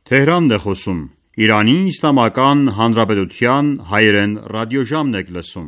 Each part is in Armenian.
Թեհրանն է խոսում։ Իրանի Իսլամական Հանրապետության հայերեն ռադիոժամն եք լսում։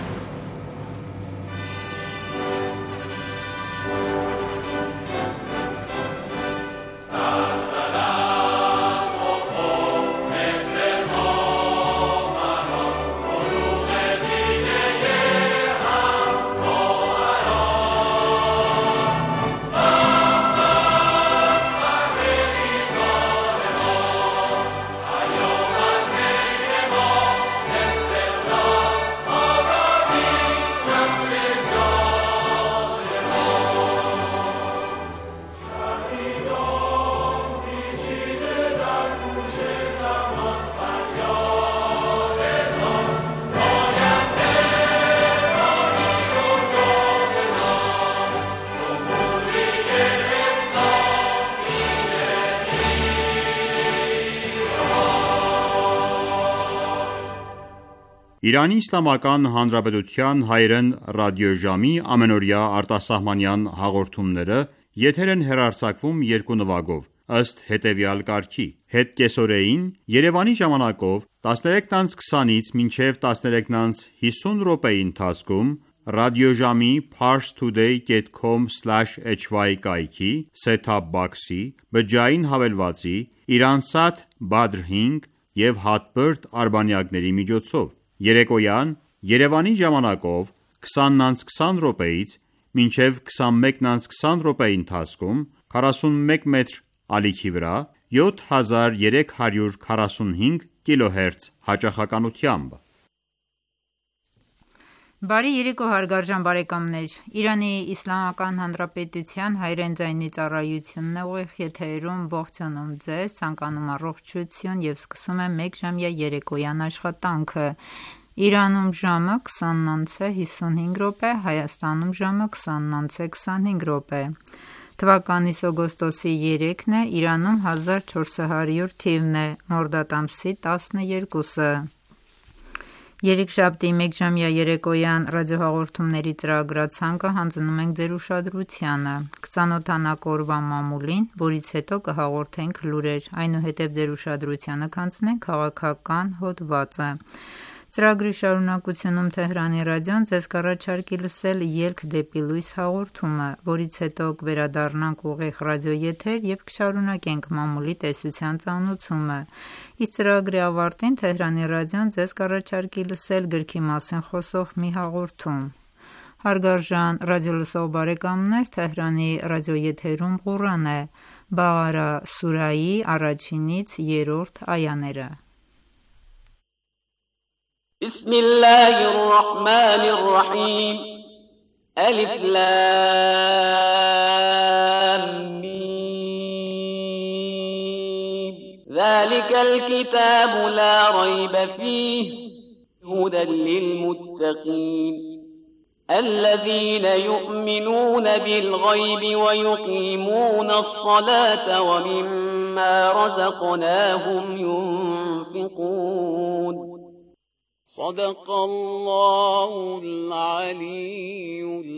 Իրանի Իսլամական Հանրապետության հայերեն ռադիոժամի ամենօրյա արտասահմանյան հաղորդումները եթեր են հեռարձակվում երկու նվագով, ըստ հետևյալ կարգի. Հետ կեսօրեին Երևանի ժամանակով 13:20-ից մինչև 13:50 րոպեի ընթացքում ռադիոժամի parstoday.com/hy կայքի set-top box-ի, բջջային հավելվածի, Iransat Badr 5 և Hotbird արբանյակների միջոցով, երեկոյան Երևանի ժամանակով 20:20 րոպեից մինչև 21:20 րոպեի ընթացքում 41 մետր ալիքի վրա 7345 կիլոհերց հաճախականությամբ։ Բարի երեկո հարգարժան բարեկամներ, Իրանի Իսլամական Հանրապետության հայերեն ձայնի ծառայությունն է ուղիղ եթերում ողջունում ձեզ, ցանկանում առողջություն և սկսում է մեկժամյա երեկոյան աշխատանքը։ Իրանում ժամը 20:55, Հայաստանում ժամը 20:25 Թվականի օգոստոսի 3-ն է, Իրանում 1400 թիվն է, մորդադ ամսի 12-ը։ Երեքշաբթի մեկժամյա երեկոյան ռադիոհաղորդումների ծրագրացանկը հանձնում ենք ձեր ուշադրությանը։ Կծանոթանանք օրվա մամուլին, որից հետո կհաղորդենք լուրեր, այնուհետև ձեր ուշադրությանը կհանձնենք քաղաքական հոդվածը։ Ծրագրի շարունակությունում Թեհրանի ռադիոն ձեզ կառաջարկի լսել «Ելք դեպի լույս» հաղորդումը, որից հետո կվերադառնանք ուղիղ ռադիոեթեր և կշարունակենք մամուլի տեսության ծանոթությունը։ Իսկ ծրագրի ավարտին Թեհրանի ռադիոն ձեզ կառաջարկի լսել գրքի մասին խոսող մի հաղորդում։ Հարգարժան ռադիոլսող բարեկամներ, Թեհրանի ռադիոեթերում Ղուրան է, Բաղարա սուրայի 1-ից 3-րդ այաները։ بسم الله الرحمن الرحيم ألف لام ميم ذلك الكتاب لا ريب فيه هدى للمتقين الذين يؤمنون بالغيب ويقيمون الصلاة ومما رزقناهم ينفقون صدق الله العلي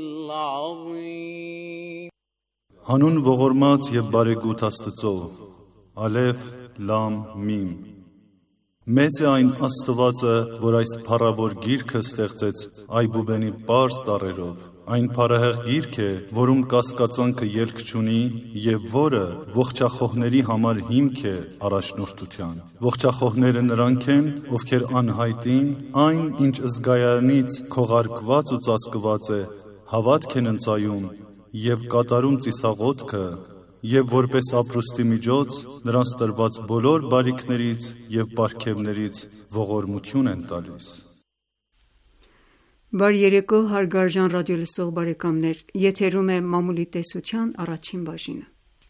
العظيم Հանուն ողորմած և բարեգութ Աստծո, Ալեֆ, Լամ, Միմ։ Մեծ է այն Աստվածը, որ այս փառավոր գիրքը ստեղծեց այբուբենի պարզ տառերով։ Այն փառահեղ գիրք է, որում կասկածանքը ելք չունի և որը ողջախոհների համար հիմք է առաջնորդության։ Ողջախոհները նրանք են, ովքեր անհայտին, այն ինչ զգայանից քողարկված ու ծածկված է, հավատք են ընծայում և կատարում ծիսաղոթքը, և որպես ապրուստի միջոց նրանց տրված բոլոր բարիքներից և պարգևներից ողորմություն են տալիս։ Բարի երեկո հարգարժան ռադիոլսող բարեկամներ, եթերում է մամուլի տեսության առաջին բաժինը։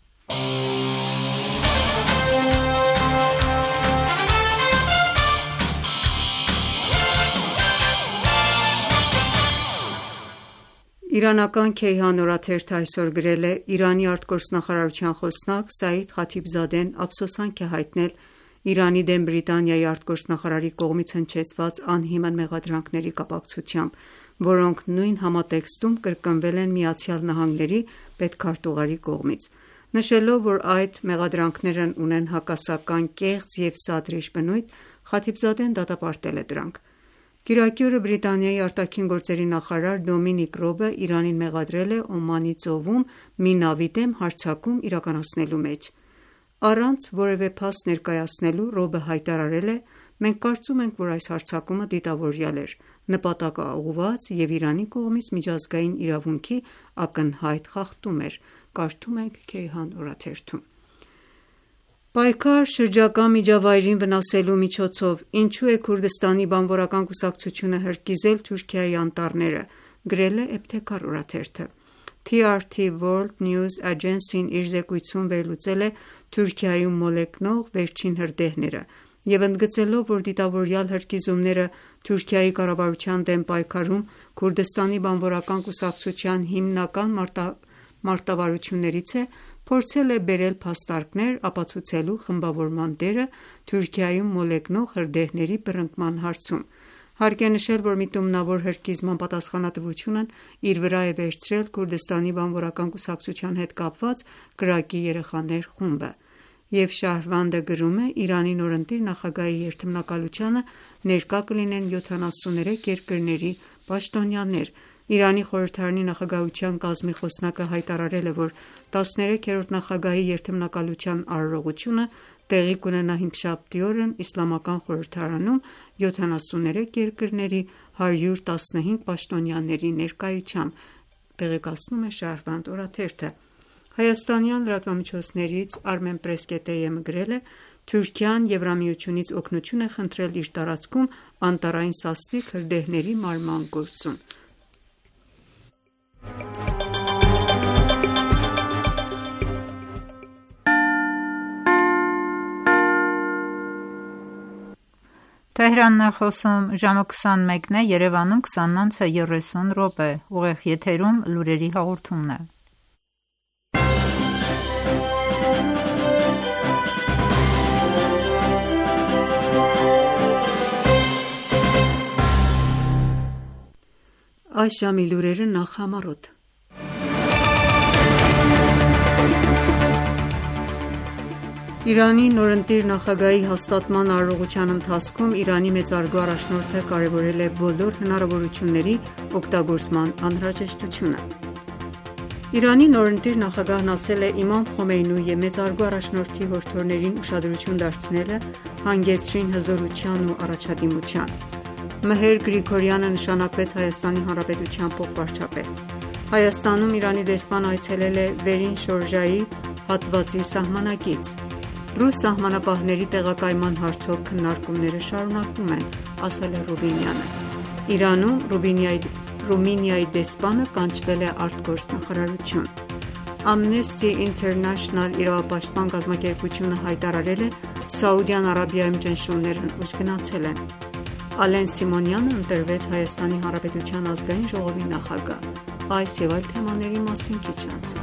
Իրանական Քեյհան օրաթերթը այսօր գրել է. Իրանի արտգործնախարարության խոսնակ Սաիդ Խաթիբզադեն ափսոսանք է հայտնել Իրանի դեմ Բրիտանիայի արտգործնախարարի կողմից հնչեցված անհիմն մեղադրանքների կապակցությամբ, որոնք նույն համատեքստում կրկնվել են ԱՄՆ պետքարտուղարի կողմից։ Նշելով, որ այդ մեղադրանքներն ունեն հակասական, կեղծ և սադրիչ բնույթ, Խաթիբզադեն դատապարտել է դրանք։ Կիրակի օրը Բրիտանիայի արտաքին գործերի նախարար Դոմինիկ Ռոբը Իրանին մեղադրել է Օմանի ծովում մի նավի դեմ հարձակում իրականացնելու մեջ։ Առանց որևէ փաստ ներկայացնելու Ռոբը հայտարարել է. «Մենք կարծում ենք, որ այս հարձակումը դիտավորյալ էր, նպատակաուղղված և Իրանի կողմից միջազգային իրավունքի ակնհայտ խախտում էր»։ Կարդում ենք Քեյհան օրաթերթում։ Պայքար շրջակա միջավայրին վնասելու միջոցով ինչու է Քուրդիստանի բանվորական կուսակցությունը հրկիզել Թուրքիայի անտառները, գրել է Էբթեքար օրաթերթը։ TRT World News Agency-ն իր զեկույցում վերլուծել է Թուրքիայում մոլեգնող վերջին հրդեհները և ընդգծելով, որ դիտավորյալ հրկիզումները Թուրքիայի կառավարության դեմ պայքարում Քուրդիստանի բանվորական կուսակցության հիմնական մարտավարություններից է, փորձել է բերել փաստարկներ ապացուցելու խմբավորման դերը Թուրքիայում մոլեգնող հրդեհների բռնկման հարցում։ Հարկ է նշել, որ միտումնավոր հրկիզման պատասխանատվությունն իր վրա է վերցրել Քուրդիստանի բանվորական կուսակցության հետ կապված կրակի երեխաներ խումբը։ Եվ Շահրվանդը գրում է. Իրանի նորընտիր նախագահի երդմնակալությանը ներկա կլինեն 73 երկրների պաշտոնյաներ։ Իրանի խորհրդարանի նախագահության կազմի խոսնակը հայտարարել է, որ 13-րդ նախագահի երդմնակալության արարողությունը տեղի կունենա հինգշաբթի օրն Իսլամական խորհրդարանում 73 երկրների 115 պաշտոնյաների ներկայությամբ, տեղեկացնում է Շահրվանդ օրաթերթը։ Հայաստանյան լրատվամիջոցներից Armenpress.am-ը գրել է. Թուրքիան Եվրամիությունից օգնություն է խնդրել իր տարածքում անտառային սաստիկ հրդեհների մարման գործում։ Թեհրանն է խոսում, ժամը 21-ն է, Երևանում 20:30 ուղիղ եթերում լուրերի հաղորդումն է։ Այս ժամի լուրերը նախ համառոտ։ Իրանի նորընտիր նախագահի հաստատման արարողության ընթացքում Իրանի մեծարգո առաջնորդը կարևորել է բոլոր հնարավորությունների օգտագործման անհրաժեշտությունը։ Իրանի նորընտիր նախագահն ասել է Իմամ Խոմեյնու և մեծարգո առաջնորդի հորդորներին ուշադրություն դարձնելը հանգեցրին հզորության ու առաջադիմության։ Մհեր Գրիգորյանը նշանակվեց Հայաստանի Հանրապետության փոխվարչապետ։ Հայաստանում Իրանի դեսպան այցելել է Վերին Շորժայի հատվածի սահմանակից։ Ռուս սահմանապահների տեղակայման հարցով քննարկումները շարունակվում են, ասել է Ռուբինյանը։ Իրանում Ռումինիայի դեսպանը կանչվել է արտգործնախարարություն։ Amnesty International իրավապաշտպան կազմակերպությունը հայտարարել է Սաուդյան Արաբիայում ճնշումներն ուժգնացել են։ Ալեն Սիմոնյանը ընտրվեց Հայաստանի Հանրապետության ազգային ժողովի նախագահ։ Այս և այլ թեմաների մասին քիչ անց։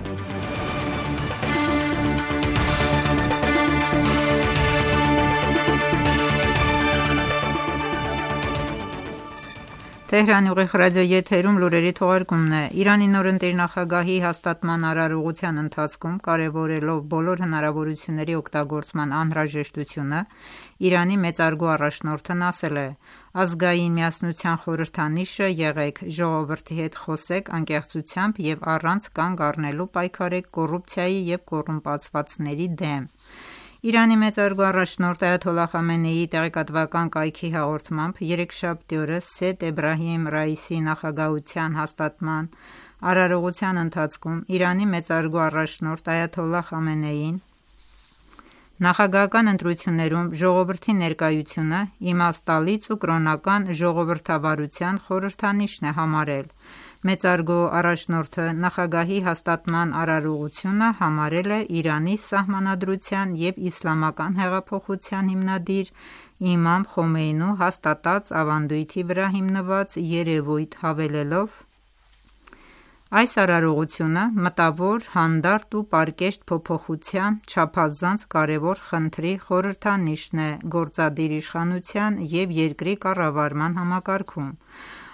Թեհրանի ուղիղ ռադիոեթերում լուրերի թողարկումն է։ Իրանի նորընտիր նախագահի հաստատման արարողության ընթացքում կարևորելով բոլոր հնարավորությունների օգտագործման անհրաժեշտությունը, Իրանի մեծարգո առաջնորդն ասել է. «Ազգային միասնության խորհրդանիշը եղեք, ժողովրդի հետ խոսեք անկեղծությամբ և առանց կանգ առնելու պայքարեք կոռուպցիայի և կոռումպացվածների դեմ»։ Իրանի մեծարգո առաջնորդ Այաթոլլահ Խամենեիի տեղեկատվական կայքի հաղորդմամբ երեքշաբթի օրը Սեյեդ Էբրահիմ Ռայիսի նախագահության հաստատման արարողության ընթացքում Իրանի մեծարգո առաջնորդ Այաթոլլահ Խամենեին նախագահական ընտրություններում ժողովրդի ներկայությունը իմաստալից ու կրոնական ժողովրդավարության խորհրդանիշն է համարել։ Մեծարգո առաջնորդը նախագահի հաստատման արարողությունը համարել է Իրանի սահմանադրության և իսլամական հեղափոխության հիմնադիր Իմամ Խոմեյնու հաստատած ավանդույթի վրա հիմնված երևույթ, հավելելով. «Այս արարողությունը մտավոր, հանդարտ ու պարկեշտ փոփոխության չափազանց կարևոր խնդրի խորհրդանիշն է գործադիր իշխանության և երկրի կառավարման համակարգում։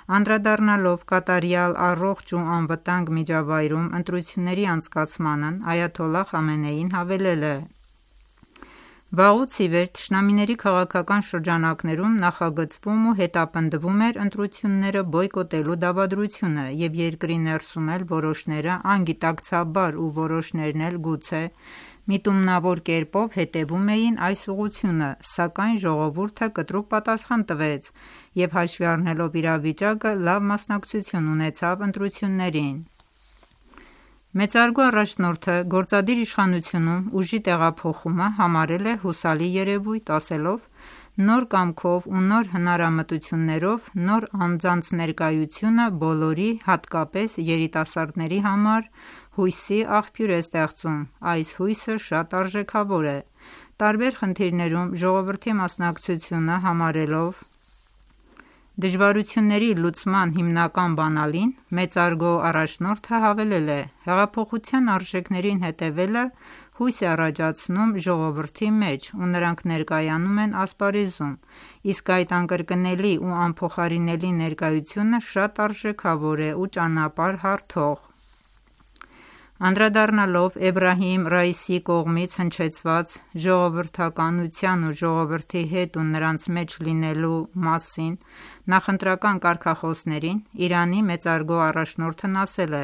Անդրադառնալով կատարյալ առողջ ու անվտանգ միջավայրում ընտրությունների անցկացմանն այաթոլլահ Խամենեին հավելել է. «Վաղուց ի վեր թշնամիների քաղաքական շրջանակներում նախագծվում ու հետապնդվում էր ընտրությունները բոյկոտելու դավադրությունը և երկրի ներսում էլ որոշները անգիտակցաբար ու որոշներն էլ գուցե միտումնավոր կերպով հետևում էին այս ուղղությունը, սակայն ժողովուրդը կտրուկ պատասխան տվեց և հաշվի առնելով իրավիճակը լավ մասնակցություն ունեցավ ընտրություններին»։ Մեծարգո առաջնորդը գործադիր իշխանությունում ուժի տեղափոխումը համարել է հուսալի երևույթ, ասելով. «Նոր կամքով ու նոր հնարամտություններով նոր անձանց ներկայությունը բոլորի, հատկապես երիտասարդների համար հույսի աղբյուր է ստեղծում, այս հույսը շատ արժեքավոր է»։ Տարբեր խնդիրներում ժողովրդի մասնակցությունը համարելով դժվարությունների լուծման հիմնական բանալին, մեծարգո առաջնորդը հավելել է. «Հեղափոխության արժեքներին հետևելը հույս է առաջացնում ժողովրդի մեջ ու նրանք ներկայանում են ասպարեզում, իսկ այդ անկրկնելի ու անփոխարինելի ներկայությունը շատ արժեքավոր է ու ճանապարհ հարթող»։ Անդրադառնալով Էբրահիմ Ռայիսիի կողմից հնչեցված ժողովրդականության ու ժողովրդի հետ ու նրանց մեջ լինելու մասին նախընտրական կարգախոսներին, Իրանի մեծարգո առաջնորդն ասել է.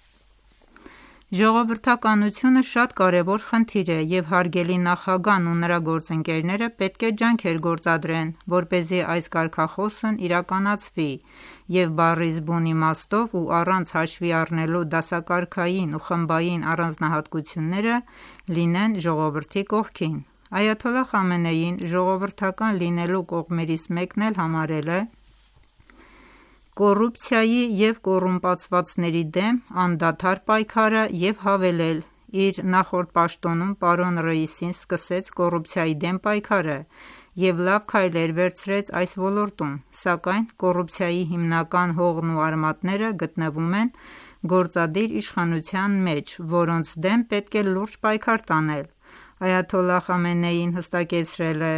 «Ժողովրդականությունը շատ կարևոր խնդիր է և հարգելի նախագահն ու նրա գործընկերները պետք է ջանքեր գործադրեն, որպեսզի այս կարգախոսն իրականացվի և բառից բուն իմաստով ու առանց հաշվի առնելու դասակարգային ու խմբային առանձնահատկությունները լինեն ժողովրդի կողքին»։ Այաթոլլահ Խամենեին ժողովրդական լինելու կողմերից մեկն էլ համարել է կոռուպցիայի և կոռումպացվածների դեմ անդադար պայքարը և հավելել. «Իր նախորդ պաշտոնում պարոն Ռայիսին սկսեց կոռուպցիայի դեմ պայքարը և լավ քայլեր վերցրեց այս ոլորտում, սակայն կոռուպցիայի հիմնական հողն ու արմատները գտնվում են գործադիր իշխանության մեջ, որոնց դեմ պետք է լուրջ պայքար տանել»։ Այաթոլլահ Խամենեին հստակեցրել է.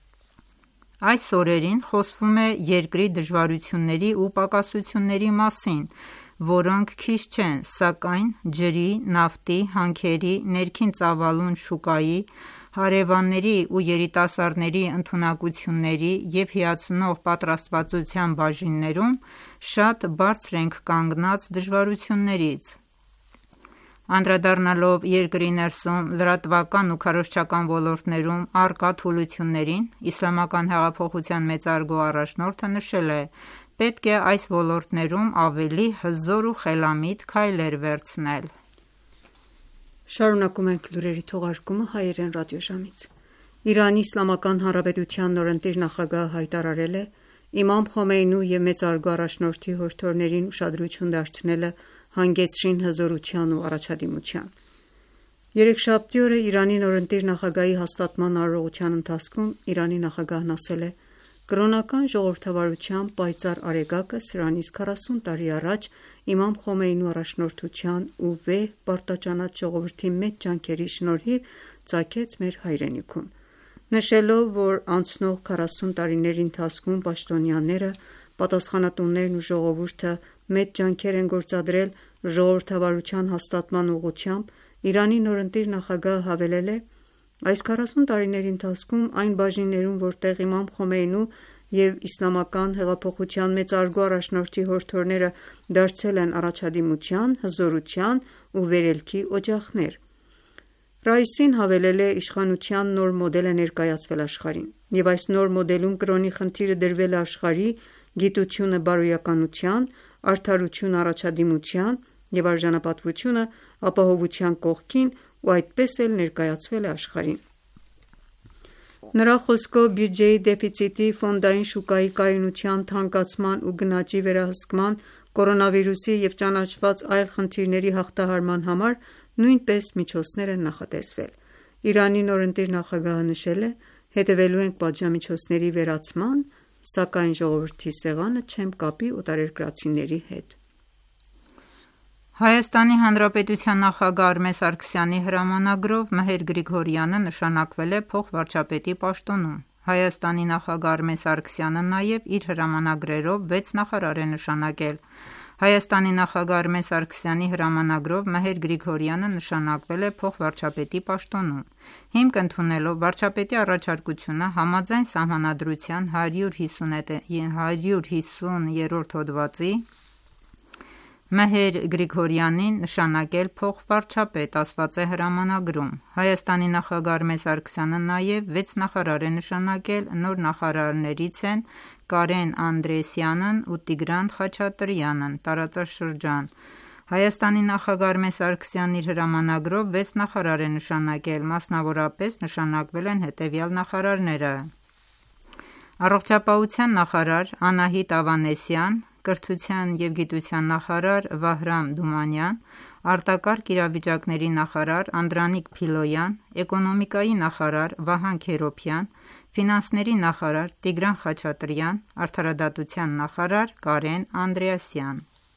«Այս օրերին խոսվում է երկրի դժվարությունների ու պակասությունների մասին, որոնք քիչ չեն, սակայն ջրի, նավթի, հանքերի, ներքին ծավալուն շուկայի, հարևանների ու երիտասարդների ընդունակությունների և հիացնող պատրաստվածության բաժիններում շատ բարձր ենք կանգնած դժվարություններից»։ Անդրադառնալով երկրի ներսում լրատվական ու քարոզչական ոլորտներում առկա թուլություններին, Իսլամական հեղափոխության մեծարգո առաջնորդը նշել է. «Պետք է այս ոլորտներում ավելի հզոր ու խելամիտ քայլեր վերցնել»։ Շարունակում ենք լուրերի թողարկումը հայերեն ռադիոժամից։ Իրանի Իսլամական Հանրապետության նորընտիր նախագահը հայտարարել է. «Իմամ Խոմեյնու և մեծարգո առաջնորդի հորդորներին ուշադրություն դարձնելը հանգեցրին հզորության ու առաջադիմության»։ Երեքշաբթի օրը Իրանի նորընտիր նախագահի հաստատման արարողության ընթացքում Իրանի նախագահն ասել է. «Կրոնական ժողովրդավարության պայծառ արեգակը սրանից 40 տարի առաջ իմամ Խոմեյնու առաջնորդության ու վեհ պարտաճանաչ ժողովրդի մեծ ջանքերի շնորհիվ ծագեց մեր հայրենիքում»։ Նշելով, որ անցնող 40 տարիների ընթացքում պաշտոնյաները, պատասխանատուներն ու ժողովուրդը մեծ ջանքեր են գործադրել ժողովրդավարության հաստատման ուղղությամբ, Իրանի նորընտիր նախագահը հավելել է. «Այս 40 տարիների ընթացքում այն բաժիններում, որտեղ իմամ Խոմեյնու և Իսլամական հեղափոխության մեծարգո առաջնորդի հորդորները դարձել են առաջադիմության, հզորության ու վերելքի օջախներ»։ Ռայիսին հավելել է. «Իշխանության նոր մոդել է ներկայացվել աշխարհին, և այս նոր մոդելում կրոնի խնդիրը դրվել է աշխարհի, գիտությունը բարոյականության, արդարությունը առաջադիմության և արժանապատվությունը ապահովության կողքին ու այդպես էլ ներկայացվել է աշխարհին»։ Նրա խոսքով բյուջեի դեֆիցիտի, ֆոնդային շուկայի կայունության, թանկացման ու գնաճի վերահսկման, կորոնավիրուսի և ճանաչված այլ խնդիրների հաղթահարման համար նույնպես միջոցներ են նախատեսվել։ Իրանի նորընտիր նախագահը նշել է. «Հետևելու ենք պատժամիջոցների վերացման, սակայն ժողովրդի սեղանը չեմ կապի օտարերկրացիների հետ»։ Հայաստանի Հանրապետության նախագահ Արմեն Սարգսյանի հրամանագրով Մհեր Գրիգորյանը նշանակվել է փոխվարչապետի պաշտոնում։ Հայաստանի նախագահ Արմեն Սարգսյանը նաև իր հրամանագրերով 6 նախարար է նշանակել։ Հայաստանի նախագահ Արմեն Սարգսյանի հրամանագրով Մհեր Գրիգորյանը նշանակվել է փոխվարչապետի պաշտոնում։ Հիմք ընդունելով վարչապետի առաջարկությունը համաձայն Սահմանադրության 150-րդ հոդվածի Մհեր Գրիգորյանին նշանակել փոխվարչապետ, ասված է հրամանագրում։ Հայաստանի նախագահ Արմեն Սարգսյանը նաև 6 նախարար է նշանակել, նոր նախարարներից են Կարեն Անդրեասյանն ու Տիգրան Խաչատրյանն, տարածաշրջան։ Հայաստանի նախագահ Արմեն Սարգսյանն իր հրամանագրով 6 նախարար է նշանակել, մասնավորապես նշանակվել են հետևյալ նախարարները. Առողջապահության նախարար Անահիտ Ավանեսյան, Կրթության և գիտության նախարար Վահրամ Դումանյան, Արտակարգ իրավիճակների նախարար Անդրանիկ Փիլոյան, Էկոնոմիկայի նախարար Վահան Քերոբյան, Ֆինանսների նախարար Տիգրան Խաչատրյան, Արդարադատության նախարար Կարեն Անդրեասյան։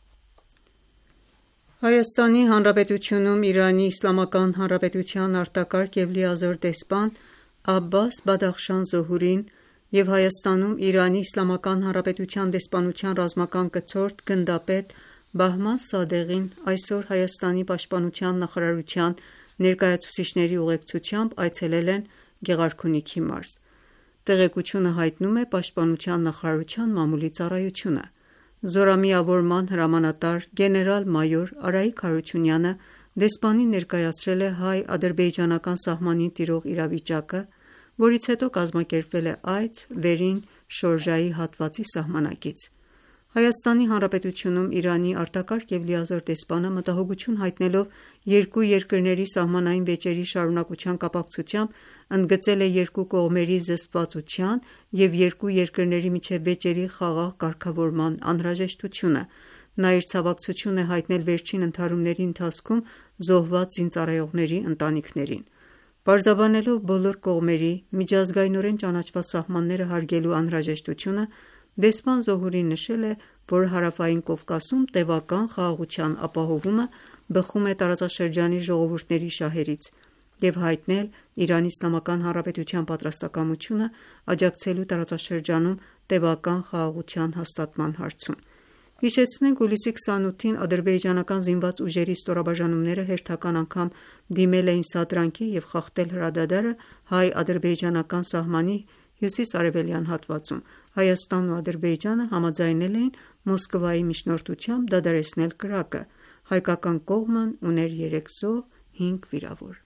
Հայաստանի Հանրապետությունում Իրանի Իսլամական Հանրապետության արտակարգ և լիազոր դեսպան Աբբաս Բադախշան Զոհուրին և Հայաստանում Իրանի Իսլամական Հանրապետության դեսպանության ռազմական կցորդ գնդապետ Բահման Սադեղին այսօր Հայաստանի պաշտպանության նախարարության ներկայացուցիչների ուղեկցությամբ այցելել են Գեղարքունիքի մարզ։ Տեղեկությունը հայտնում է Պաշտպանության նախարարության մամուլի ծառայությունը։ Զորամիավորման հրամանատար գեներալ-մայոր Արայիկ Հարությունյանը դեսպանին ներկայացրել է հայ-ադրբեջանական սահմանին տիրող իրավիճակը, որից հետո կազմակերպվել է այց վերին շորժայի հատվածի սահմանակից։ Հայաստանի Հանրապետությունում Իրանի արտակարգ և լիազոր դեսպանը մտահոգություն հայտնելով երկու երկրների սահմանային վեճերի շարունակության կապակցությամբ ընդգծել է երկու կողմերի զսպվածության և երկու երկրների միջև վեճերի խաղաղ կարգավորման անհրաժեշտությունը։ Նա իր ցավակցությունն է հայտնել վերջին ընդհարումների ընթացքում զոհված զինծառայողների ընտանիքներին։ Պարզաբանելով բոլոր կողմերի միջազգայնորեն ճանաչված սահմանները հարգելու անհրաժեշտությունը, դեսպան Զոհուրին նշել է, որ Հարավային Կովկասում տևական խաղաղության ապահովումը բխում է տարածաշրջանի ժողովուրդների շահերից և հայտնել Իրանի Իսլամական Հանրապետության պատրաստակամությունը աջակցելու տարածաշրջանում տևական խաղաղության հաստատման հարցում։ Հիշեցնենք, հուլիսի 28-ին ադրբեջանական զինված ուժերի ստորաբաժանումները հերթական անգամ դիմել էին սադրանքի և խախտել հրադադարը հայ-ադրբեջանական սահմանի հյուսիս-արևելյան հատվածում։ Հայաստանն ու Ադրբեջանը համաձայնել էին Մոսկվայի միջնորդությամբ դադարեցնել կրակը։ Հայկական կողմն ուներ 3 զոհ, 5 վիրավոր։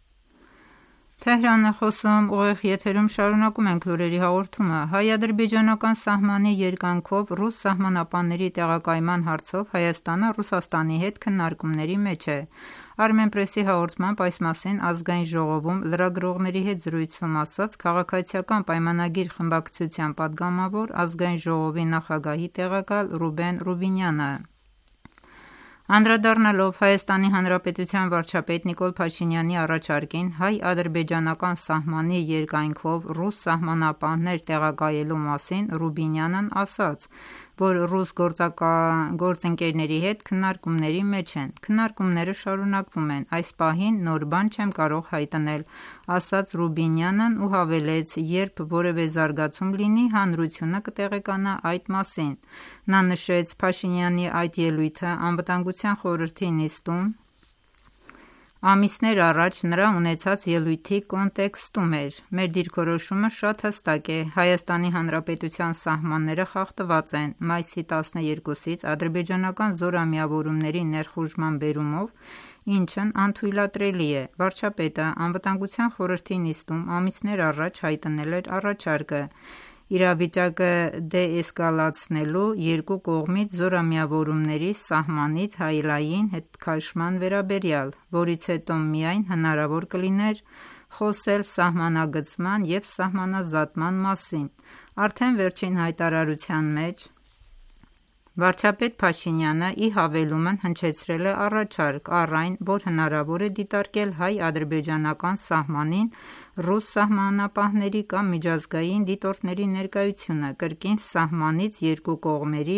Շարունակում ենք լուրերի հաղորդումը։ Հայ-ադրբեջանական սահմանի երկայնքով ռուս սահմանապանների տեղակայման հարցով Հայաստանը Ռուսաստանի հետ քննարկումների մեջ է։ Armenpress-ի հաղորդմամբ այս մասին Ազգային ժողովում լրագրողների հետ զրույցում ասաց Քաղաքացիական պայմանագիր խմբակցության պատգամավոր, Ազգային ժողովի նախագահի տեղակալ Ռուբեն Ռուբինյանը։ Անդրադառնալով Հայաստանի Հանրապետության վարչապետ Նիկոլ Փաշինյանի առաջարկին հայ-ադրբեջանական սահմանի երկայնքով ռուս սահմանապահներ տեղակայելու մասին, Ռուբինյանն ասաց, որ ռուս գործընկերների հետ քննարկումների մեջ են։ Քննարկումները շարունակվում են։ Այս պահին նոր բան չեմ կարող հայտնել, ասաց Ռուբինյանն ու հավելեց, երբ որևէ զարգացում լինի, հանրությունը կտեղեկանա այդ մասին։ Նա նշեց Փաշինյանի այդ ելույթը Անվտանգության խորհրդի նիստում ամիսներ առաջ նրա ունեցած ելույթի կոնտեքստում էր։ Մեր դիրքորոշումը շատ հստակ է։ Հայաստանի Հանրապետության սահմանները խախտված են։ Մայիսի 12-ից ադրբեջանական զորամիավորումների ներխուժման բերումով, ինչն անթույլատրելի է։ Վարչապետը Անվտանգության խորհրդի նիստում ամիսներ առաջ հայտնել էր առաջարկը իրավիճակը դեէսկալացնելու երկու կողմից զորամիավորումների սահմանից հայելային հետքաշման վերաբերյալ, որից հետո միայն հնարավոր կլիներ խոսել սահմանագծման և սահմանազատման մասին։ Արդեն վերջին հայտարարության մեջ վարչապետ Փաշինյանը ի հավելումն հնչեցրել է առաջարկ առ այն, որ հնարավոր է դիտարկել հայ-ադրբեջանական սահմանին ռուս սահմանապահների կամ միջազգային դիտորդների ներկայությունը կրկին սահմանից երկու կողմերի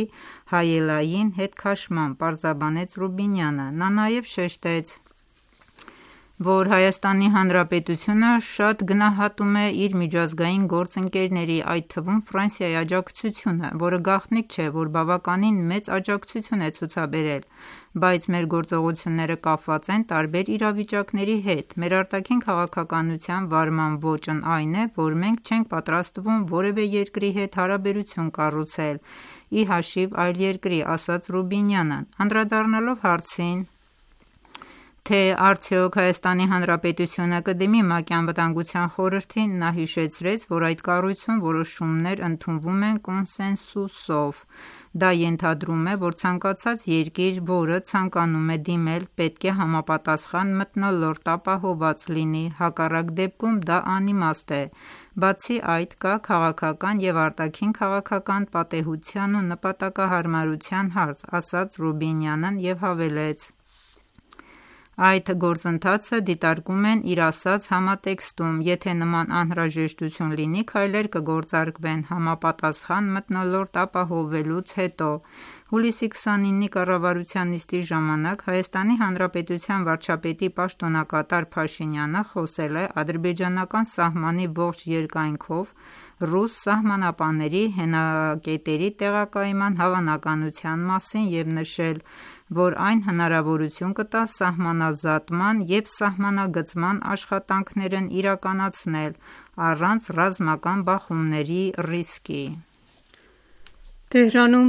հայելային հետքաշման, պարզաբանեց Ռուբինյանը։ Նա նաև շեշտեց, որ Հայաստանի Հանրապետությունը շատ գնահատում է իր միջազգային գործընկերների, այդ թվում Ֆրանսիայի աջակցությունը, որը գաղտնիք չէ, որ բավականին մեծ աջակցություն է ցուցաբերել, բայց մեր գործողությունները կապված են տարբեր իրավիճակների հետ։ Մեր արտաքին քաղաքականության վարման ոճն այն է, որ մենք չենք պատրաստվում որևէ երկրի հետ հարաբերություն կառուցել ի հաշիվ այլ երկրի, ասաց Ռուբինյանն, անդրադառնալով հարցին, թե արդյոք Հայաստանի Հանրապետությունը կդիմի ՄԱԿ-ի Անվտանգության խորհրդին, նա հիշեցրեց, որ այդ կառույցում որոշումներ ընդունվում են կոնսենսուսով։ Դա ենթադրում է, որ ցանկացած երկիր, որը ցանկանում է դիմել, պետք է համապատասխան մթնոլորտ ապահովված լինի, հակառակ դեպքում դա անիմաստ է։ Բացի այդ, կա քաղաքական և արտաքին քաղաքական պատեհության ու նպատակահարմարության հարց, ասաց Ռուբինյանն և հավելեց. Այդ գործընթացը դիտարկում են իր ասած համատեքստում, եթե նման անհրաժեշտություն լինի, քայլեր կգործարկվեն համապատասխան մթնոլորտ ապահովելուց հետո։ Հուլիսի 29-ի կառավարության նիստի ժամանակ Հայաստանի Հանրապետության վարչապետի պաշտոնակատար Փաշինյանը խոսել է ադրբեջանական սահմանի ողջ երկայնքով ռուս սահմանապահների հենակետերի տեղակայման հավանականության մասին և նշել, որ այն հնարավորություն կտա սահմանազատման և սահմանագծման աշխատանքներն իրականացնել առանց ռազմական բախումների ռիսկի։ Թեհրանում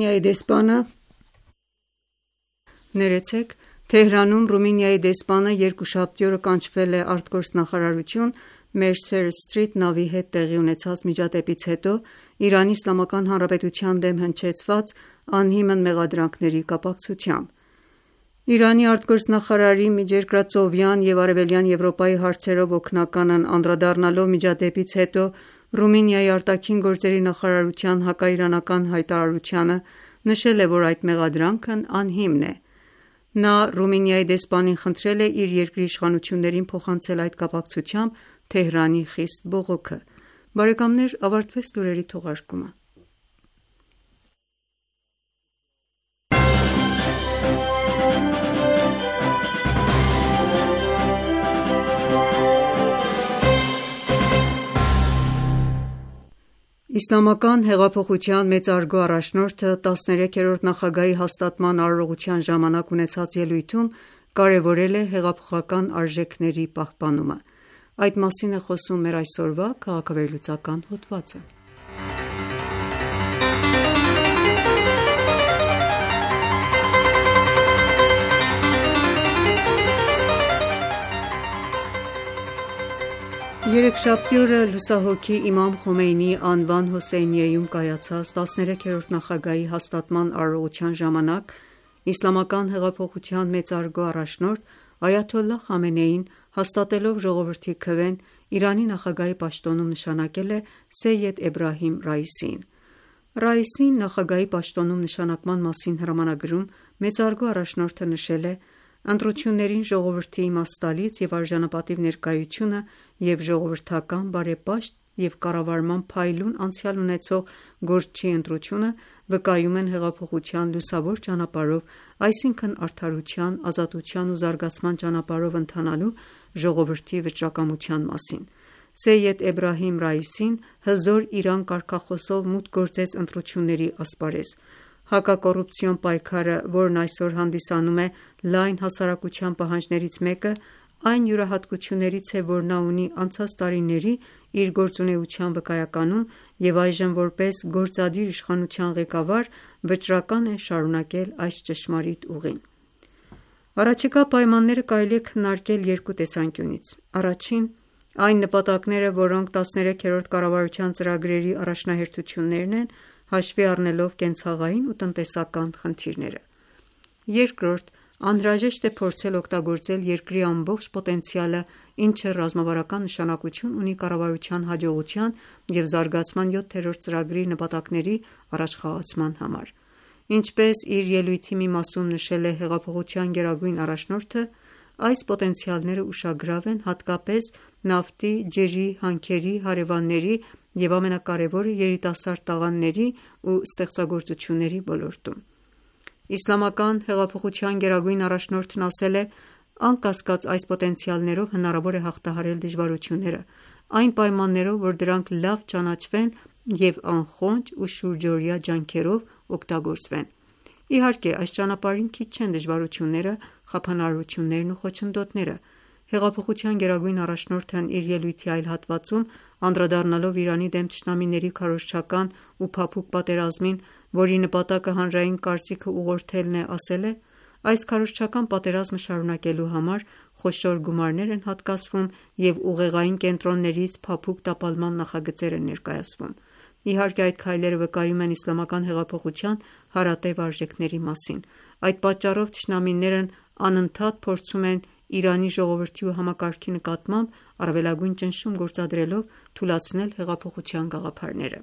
Ռումինիայի դեսպանը երկուշաբթի օրը կանչվել է արտգործնախարարություն Mercer Street նավի հետ տեղի ունեցած միջադեպից հետո Իրանի Իսլամական Հանրապետության դեմ հնչեցված անհիմն մեղադրանքների կապակցությամբ։ Իրանի արտգործնախարարի միջերկրածովյան և Արևելյան Եվրոպայի հարցերով օգնականն անդրադառնալով միջադեպից հետո Ռումինիայի արտաքին գործերի նախարարության հակաիրանական հայտարարությանը, նշել է, որ այդ մեղադրանքն անհիմն է։ Նա Ռումինիայի դեսպանին խնդրել է իր երկրի իշխանություններին փոխանցել այդ կապակցությամբ Թեհրանի խիստ բողոքը։ Բարեկամներ, ավարտվեց լուրերի թողարկումը։ Իսլամական հեղափոխության մեծարգո առաջնորդը 13-րդ նախագահի հաստատման արարողության ժամանակ ունեցած ելույթում կարևորել է հեղափոխական արժեքների պահպանումը։ Այդ մասին է խոսում մեր այսօրվա քաղաքավերլուծական հոդվածը։ Երեքշաբթի օրը լուսահոգի իմամ Խոմեյնիի անվան Հոսեյնիեում կայացած 13-րդ նախագահի հաստատման արարողության ժամանակ Իսլամական հեղափոխության մեծարգո առաջնորդ Այաթոլլահ Խամենեին, հաստատելով ժողովրդի քվեն, Իրանի նախագահի պաշտոնում նշանակել է Սեյեդ Էբրահիմ Ռայիսին։ Ռայիսին նախագահի պաշտոնում նշանակման մասին հրամանագրում մեծարգո առաջնորդը նշել է. «Ընտրություններին ժողովրդի իմաստալից և արժանապատիվ ներկայությունը և ժողովրդական բարեպաշտ և կառավարման փայլուն անցյալ ունեցող գործչի ընտրությունը վկայում են հեղափոխության լուսավոր ճանապարհով, այսինքն արդարության, ազատության ու զարգացման ճանապարհով ընթանալու ժողովրդի վճռակամության մասին»։ Սեյեդ Էբրահիմ Ռայիսին հզոր Իրան կարգախոսով մուտք գործեց ընտրությունների ասպարեզ։ Հակակոռուպցիոն պայքարը, որն այսօր հանդիսանում է լայն հասարակության պահանջներից մեկը, այն յուրահատկություններից է, որ նա ունի անցած տարիների իր գործունեության վկայականում և այժմ որպես գործադիր իշխանության ղեկավար վճռական է շարունակել այս ճշմարիտ ուղին։ Առաջիկա պայմանները կարելի է քննարկել երկու տեսանկյունից։ Առաջին, այն նպատակները, որոնք 13-րդ կառավարության ծրագրերի առաջնահերթություններն են, հաշվի առնելով կենցաղային ու տնտեսական խնդիրները։ Երկրորդ, անհրաժեշտ է փորձել օգտագործել երկրի ամբողջ պոտենցիալը, ինչը ռազմավարական նշանակություն ունի կառավարության հաջողության և զարգացման 7-րդ ծրագրի նպատակների առաջխաղացման համար։ Ինչպես իր ելույթի մի մասում նշել է հեղափոխության գերագույն առաջնորդը, այս պոտենցիալները ուշագրավ են հատկապես նավթի, ջրի, հանքերի, հարևանների և ամենակարևորը երիտասարդ տաղանդների ու ստեղծագործությունների ոլորտում։ Իսլամական հեղափոխության գերագույն առաջնորդն ասել է. Անկասկած այս պոտենցիալներով հնարավոր է հաղթահարել դժվարությունները, այն պայմաններով, որ դրանք լավ ճանաչվեն և անխոնջ ու շուրջօրյա ջանքերով օգտագործվեն: Իհարկե, այս ճանապարհին քիչ չեն դժվարությունները, խափանարարություններն ու խոչընդոտները: Հեղափոխության գերագույն առաջնորդն իր ելույթի այլ հատվածում, անդրադառնալով Իրանի դեմ թշնամիների քարոզչական ու փափուկ պատերազմին, որի նպատակը հանրային կարծիքը ուղղորդելն է, ասել է. «Այս քարոզչական պատերազմը շարունակելու համար խոշոր գումարներ են հատկացվում և ուղեղային կենտրոններից փափուկ տապալման նախագծեր են ներկայացվում: Իհարկե, այդ քայլերը վկայում են իսլամական հեղափոխության հարատև արժեքների մասին: Այդ պատճառով թշնամիներն անընդհատ փորձում են Իրանի ժողովրդի ու համակարգի նկատմամբ առավելագույն ճնշում գործադրելով թուլացնել հեղափոխության գաղափարները»: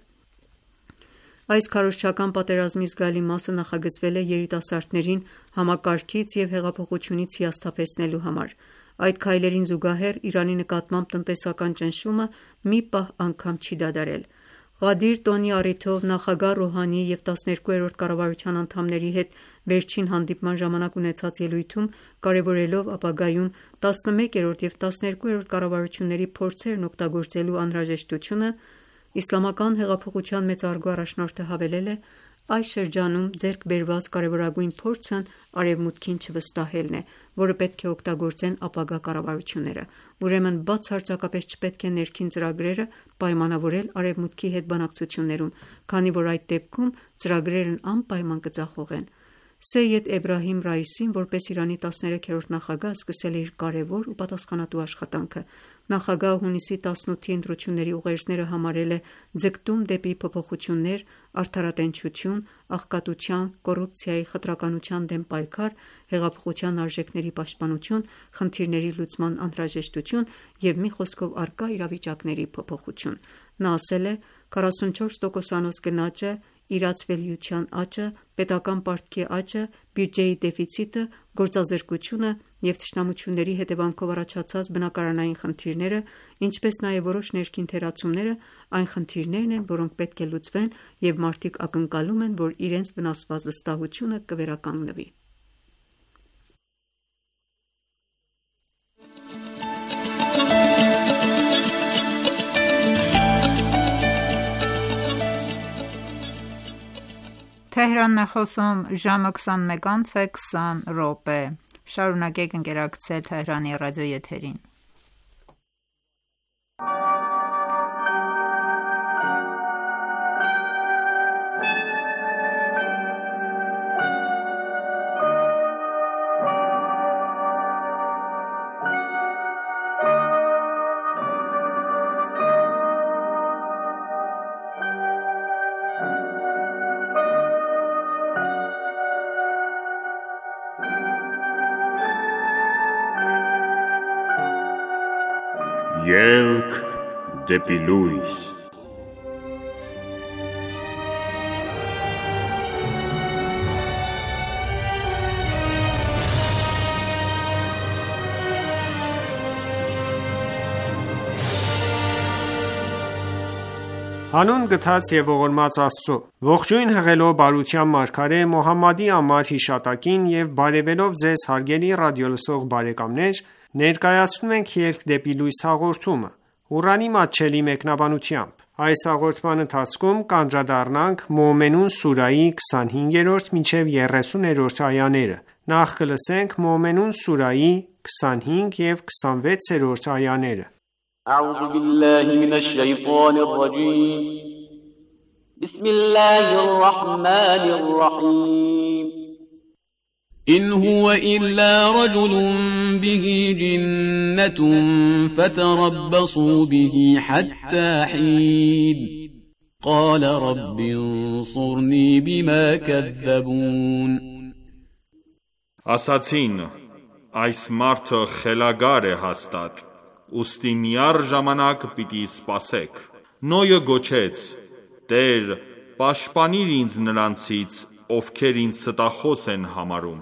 Այս քարոզչական պատերազմի զգալի մասը նախագծվել է երիտասարդներին համակարգից և հեղափոխությունից հիասթափեցնելու համար: Այդ քայլերին զուգահեռ Իրանի նկատմամբ տնտեսական ճնշումը մի պահ անգամ չի դադարել: Ղադիր տոնի առիթով նախագահ Ռոհանիի և 12-րդ կառավարության անդամների հետ վերջին հանդիպման ժամանակ ունեցած ելույթում, կարևորելով ապագայում 11-րդ և 12-րդ կառավարությունների փորձերն օգտագործելու անհրաժեշտությունը, Իսլամական հեղափոխության մեծարգո առաջնորդը հավելել է. «Այս շրջանում ձեռք բերված կարևորագույն փորձն Արևմուտքին չվստահելն է, որը պետք է օգտագործեն ապագա կառավարությունները: Ուրեմն բացարձակապես չպետք է ներքին ծրագրերը պայմանավորել Արևմուտքի հետ բանակցություններում, քանի որ այդ դեպքում ծրագրերն անպայման կձախողեն»: Սեյեդ Էբրահիմ Ռայիսին, որպես Իրանի 13-րդ նախագահ, սկսել է իր կարևոր ու պատասխանատու աշխատանքը: Նախագահը հունիսի 18-ի ընտրությունների ուղերձները համարել է ձգտում դեպի փոփոխություններ, արդարատենչություն, աղքատության, կոռուպցիայի, խտրականության դեմ պայքար, հեղափոխության արժեքների պաշտպանություն, խնդիրների լուծման անհրաժեշտություն և մի խոսքով առկա իրավիճակների փոփոխություն: Նա ասել է. «44% գնաճը, իրացվելիության աճը, պետական պարտքի աճը, բյուջեի դեֆիցիտը, գործազրկությունը և թշնամությունների հետևանքով առաջացած բնակարանային խնդիրները, ինչպես նաև որոշ ներքին թերացումները այն խնդիրներն են, որոնք պետք է լուծվեն և մարդիկ ակնկալում են, որ իրենց վնասված վստահությունը կվերականգնվի»: Ելք դեպի լույս: Հանուն գթած և ողորմած Աստծո: Ողջույն հղելով բարության մարգարե Մոհամմադի անմար հիշատակին եւ բարեւելով Ձեզ հարգելի ռադիոլսող բարեկամներ, ներկայացնում ենք «Ելք դեպի լույս» հաղորդումը, Ղուրանի մատչելի մեկնաբանությամբ: Մոմենուն սուրահի 25 և 26-րդ այաներ أعوذ بالله من الشيطان الرجيم بسم الله الرحمن الرحيم إن هو إلا رجل به جنة فتربصوا به حتى حين قال رب انصرني بما كذبون Ասացին. այս մարդը խելագար է հաստատ, ուստի միառ ժամանակ պիտի սպասեք: Նոյը գոչեց. Տեր պաշտպանիր ինձ նրանցից, ովքեր ինձ ստախոս են համարում: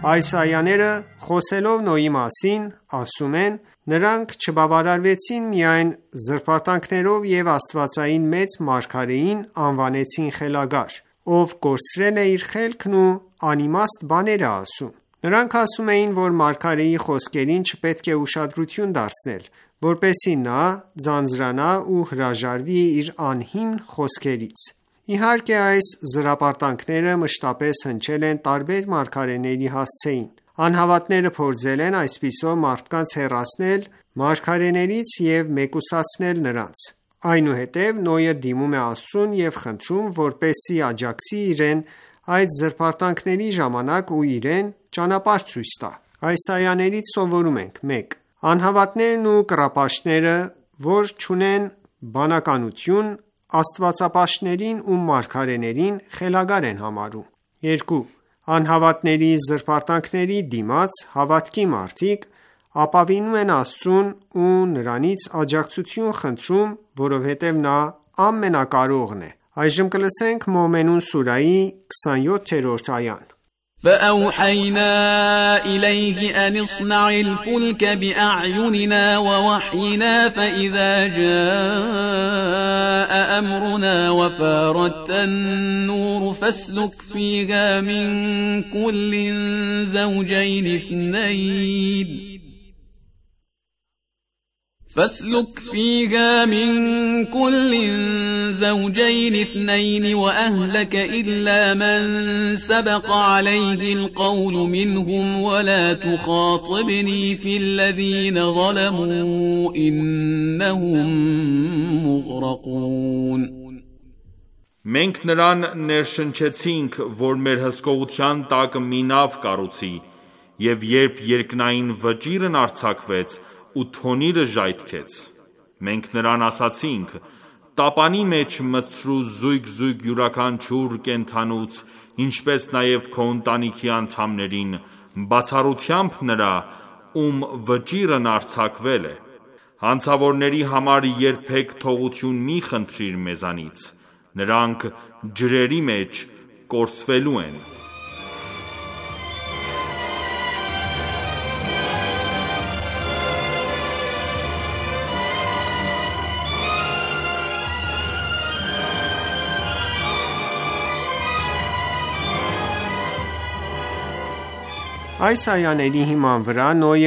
Այս այաները, խոսելով Նոյի մասին, ասում են. նրանք չբավարարվեցին միայն զրպարտանքներով և աստվածային մեծ մարգարեին անվանեցին խելագար, ով կորցրել է իր խելքն ու անիմաստ բաներ է ասում: Նրանք ասում էին, որ մարգարեի խոսքերին չպետք է ուշադրություն դարձնել, որպեսզի նա ձանձրանա ու հրաժարվի իր անհիմն խոսքերից: Իհարկե, այս զրապարտանքները մշտապես հնչել են տարբեր մարգարեների հասցեին: Անհավատները փորձել են այսպիսով մարդկանց հեռացնել մարգարեներից և մեկուսացնել նրանց: Այնուհետև Նոյը դիմում է Աստծուն և խնդրում, որպեսզի աջակցի իրեն այդ զրպարտանքների ժամանակ ու իրեն ճանապարհ ցույց տա: Այս այաներից սովորում ենք. 1. Անհավատներն ու կռապաշտները, որ չունեն բանականություն, աստվածապաշտներին ու մարգարեներին խելագար են համարում: 2. Անհավատների զրպարտանքների դիմաց հավատքի մարդիկ ապավինում են Աստծուն ու նրանից աջակցություն խնդրում, որովհետև նա ամենակարողն է: Մոմենուն սուրահի 27-րդ այա فأوحينا إليه أن اصنع الفلك بأعيننا ووحينا فإذا جاء أمرنا وفارت النور فاسلك فيها من كل زوجين اثنين وأهلك إلا من سبق عليه القول منهم ولا تخاطبني في الذين ظلموا إنهم مغرقون Մենք նրան ներշնչեցինք, որ մեր հսկողության տակ մի նավ կառուցի, և երբ երկնային վճիռն արձակվեց ու թոնիրը ժայթքեց, մենք նրան ասացինք. տապանի մեջ մտցրու զույգ-զույգ յուրաքանչյուր կենդանուց, ինչպես նաև քո ընտանիքի անդամներին, բացառությամբ նրա, ում վճիռն արձակվել է: Հանցավորների համար երբեք թողություն մի խնդրիր մեզանից: Նրանք ջրերի մեջ կորսվելու են: Այս այաների հիման վրա Նոյը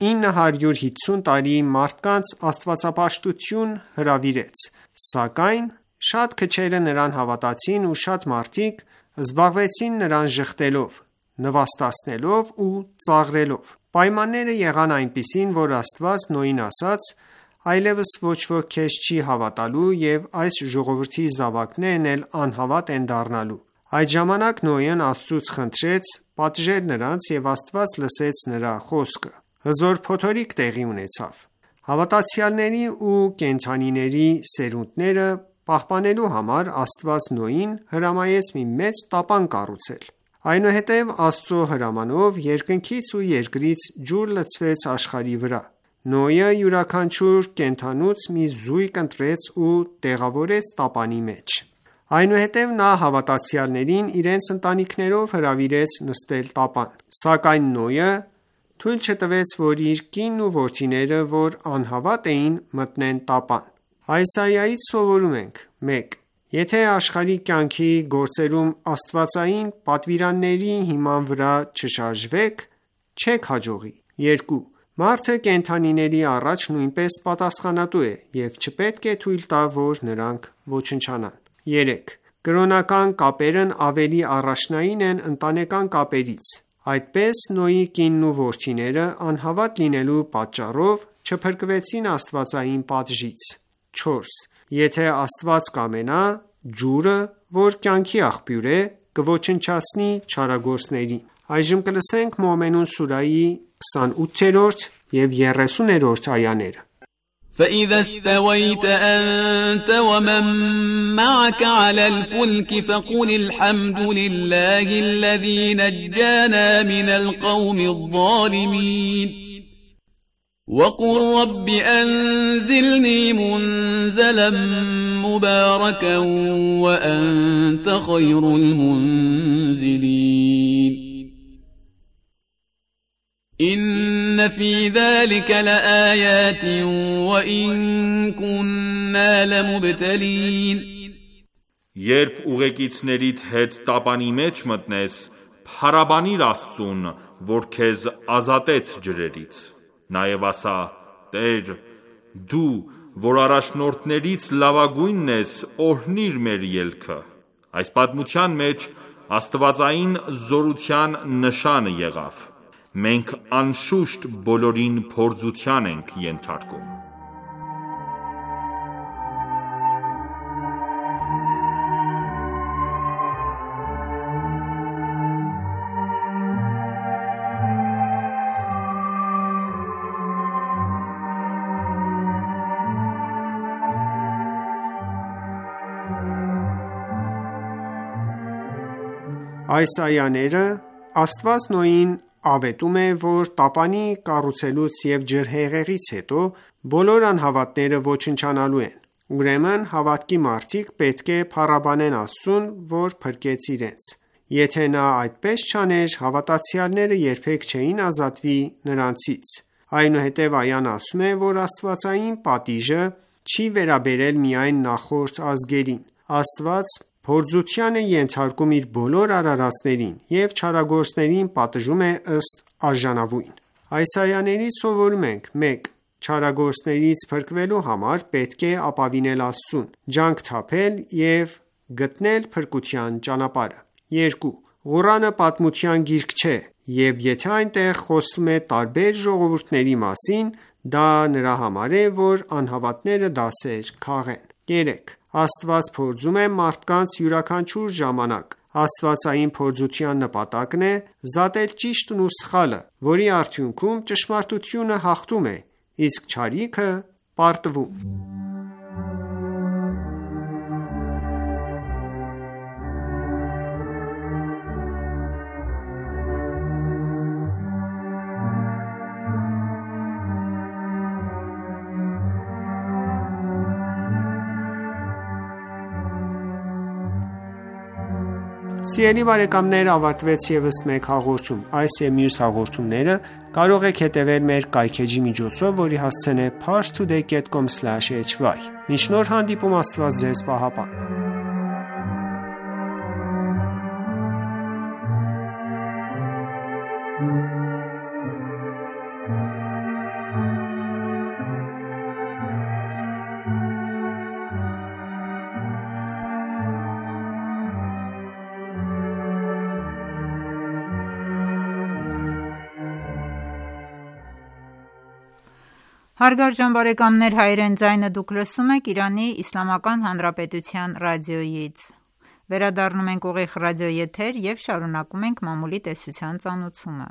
950 տարի մարդկանց աստվածապաշտություն հրավիրեց: Սակայն շատ քչերը նրան հավատացին ու շատ մարդիկ զբաղվեցին նրան ժխտելով, նվաստացնելով ու ծաղրելով: Պայմանները եղան այնպիսին, որ Աստված Նոյին ասաց. այլևս ոչ ոք քեզ չի հավատալու և այս ժողովրդի զավակներն էլ անհավատ են դառնալու: Այդ ժամանակ Նոյն Աստծուց խնդրեց պատժել նրանց և Աստված լսեց նրա խոսքը: Հզոր փոթորիկ տեղի ունեցավ: Հավատացյալների ու կենդանիների սերունդները պահպանելու համար Աստված Նոյին հրամայեց մի մեծ տապան կառուցել: Այնուհետև Աստծու հրամանով երկնքից ու երկրից ջուր լցվեց աշխարհի վրա: Նոյը յուրաքանչյուր կենդանուց մի զույգ ընտրեց ու տեղավորեց տապանի մեջ: Այնուհետև նա հավատացյալներին իրենց ընտանիքներով հրավիրեց նստել տապան: Սակայն Նոյը թույլ չտվեց, որ իր կինն ու որդիները, որ անհավատ էին, մտնեն տապան: Այս այայից սովորում ենք. 1. Եթե աշխարհիկ կյանքի գործերում աստվածային պատվիրանների հիման վրա չշարժվեք, չեք հաջողի: 2. Մարդը կենդանիների առաջ նույնպես պատասխանատու է և չպետք է թույլ տա, որ նրանք ոչնչանան: 3. Կրոնական կապերն ավելի առաջնային են ընտանեկան կապերից: Այդպես Նոյի կինն ու որդիները անհավատ լինելու պատճառով չփրկվեցին աստվածային պատժից: 4. Եթե Աստված կամենա, ջուրը, որ կյանքի աղբյուր է, կոչնչացնի չարագործներին: Մոմենուն սուրահի 28 և 30-րդ այաներ فإذا استويت أنت ومن معك على الفلك فقل الحمد لله الذي نجانا من القوم الظالمين وقل رب أنزلني منزلا مباركا وأنت خير المنزلين إن في ذلك لآيات وإن كنا لمبتلين Երբ ուղեկիցներիդ հետ տապանի մեջ մտնես, փառաբանիր Աստծուն, որ քեզ ազատեց ջրերից։ Նաև ասա. Տեր, դու, որ առաջնորդներից լավագույնն ես, օրհնիր մեր ելքը։ Այս պատմության մեջ աստվածային զորության նշանը եղավ։ Մենք անշուշտ բոլորին փորձության ենք ենթարկում։ Այս այաները Աստված Նոյին ավետում է, որ տապանի կառուցելուց և ջրհեղեղից հետո բոլոր անհավատները ոչնչանալու են։ Ուրեմն հավատքի մարդիկ պետք է փառաբանեն Աստծուն, որ փրկեց իրենց։ Եթե նա այդպես չաներ, հավատացյալները երբեք չէին ազատվի նրանցից։ Այնուհետև այան ասում է, որ աստվածային պատիժը չի վերաբերել միայն նախորդ ազգերին։ Աստված փորձության է ենթարկում իր բոլոր արարածներին և չարագործներին պատժում է ըստ արժանավույն։ Այս այաներից սովորում ենք. 1. Չարագործներից փրկվելու համար պետք է ապավինել Աստծուն, ջանք թափել և գտնել փրկության ճանապարհը։ 2. Ղուրանը պատմության գիրք չէ, և եթե այնտեղ խոսվում է տարբեր ժողովուրդների մասին, դա նրա համար է, որ անհավատները դասեր քաղեն։ 3. Աստված փորձում է մարդկանց յուրաքանչյուր ժամանակ։ Աստվածային փորձության նպատակն է զատել ճիշտն ու սխալը, որի արդյունքում ճշմարտությունը հաղթում է, իսկ չարիքը պարտվում։ Սիրելի բարեկամներ, ավարտվեց ևս մեկ հաղորդում։ Այս և մյուս հաղորդումները կարող եք հետևել մեր կայքէջի միջոցով, որի հասցեն է parstoday.com/hy։ Մինչ նոր հանդիպում, Աստված ձեզ պահապան։ Հարգարժան բարեկամներ, հայրեն ձայնը դուք լսում եք Իրանի Իսլամական Հանրապետության ռադիոյից։ Վերադառնում ենք ուղիղ ռադիոեթեր և շարունակում ենք մամուլի տեսության ծանոթությունը։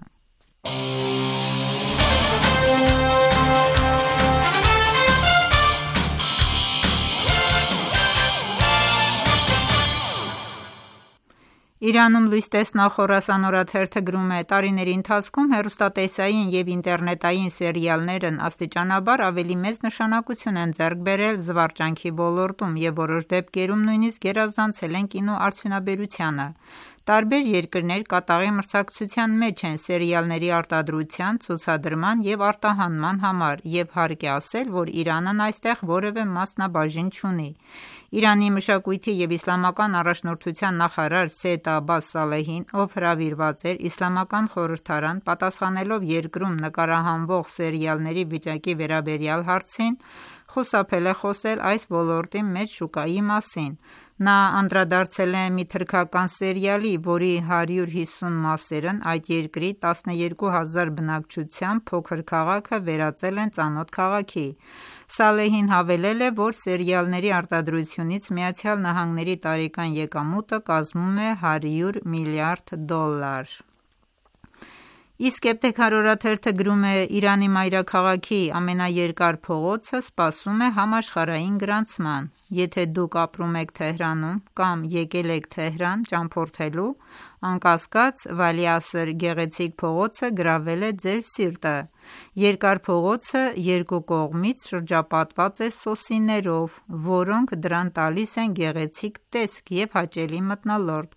Իրանում լույս տեսնող Խորասան օրաթերթը գրում է. տարիների ընթացքում հեռուստատեսային և ինտերնետային սերիալներն աստիճանաբար ավելի մեծ նշանակություն են ձեռք բերել զվարճանքի ոլորտում և որոշ դեպքերում նույնիսկ գերազանցել են կինոարդյունաբերությանը։ Տարբեր երկրներ կատաղի մրցակցության մեջ են սերիալների արտադրության, ցուցադրման և արտահանման համար, և հարկ է ասել, որ Իրանն այստեղ որևէ մասնաբաժին չունի։ Իրանի մշակույթի և իսլամական առաջնորդության նախարար Սեյեդ Աբբաս Սալեհին, ով հրավիրված էր Իսլամական խորհրդարան, պատասխանելով երկրում նկարահանվող սերիալների վիճակի վերաբերյալ հարցին, խուսափել է խոսել այս ոլորտի մեծ շուկայի մասին։ Նա անդրադարձել է մի թրքական սերիալի, որի 150 մասերն այդ երկրի 12,000 բնակչությամբ փոքր քաղաքը վերածել են ծանոթ քաղաքի։ Սալեհին հավելել է, որ սերիալների արտադրությունից ԱՄՆ-ի տարեկան եկամուտը կազմում է $100 միլիարդ։ Իսկ Էբտեքար օրաթերթը գրում է. Իրանի մայրաքաղաքի ամենաերկար փողոցը սպասում է համաշխարհային գրանցման։ Եթե դուք ապրում եք Թեհրանում կամ եկել եք Թեհրան ճամփորդելու, անկասկած Վալիասր գեղեցիկ փողոցը գրավել է ձեր սիրտը։ Երկար փողոցը երկու կողմից շրջապատված է սոսիներով, որոնք դրան տալիս են գեղեցիկ տեսք և հաճելի մթնոլորտ։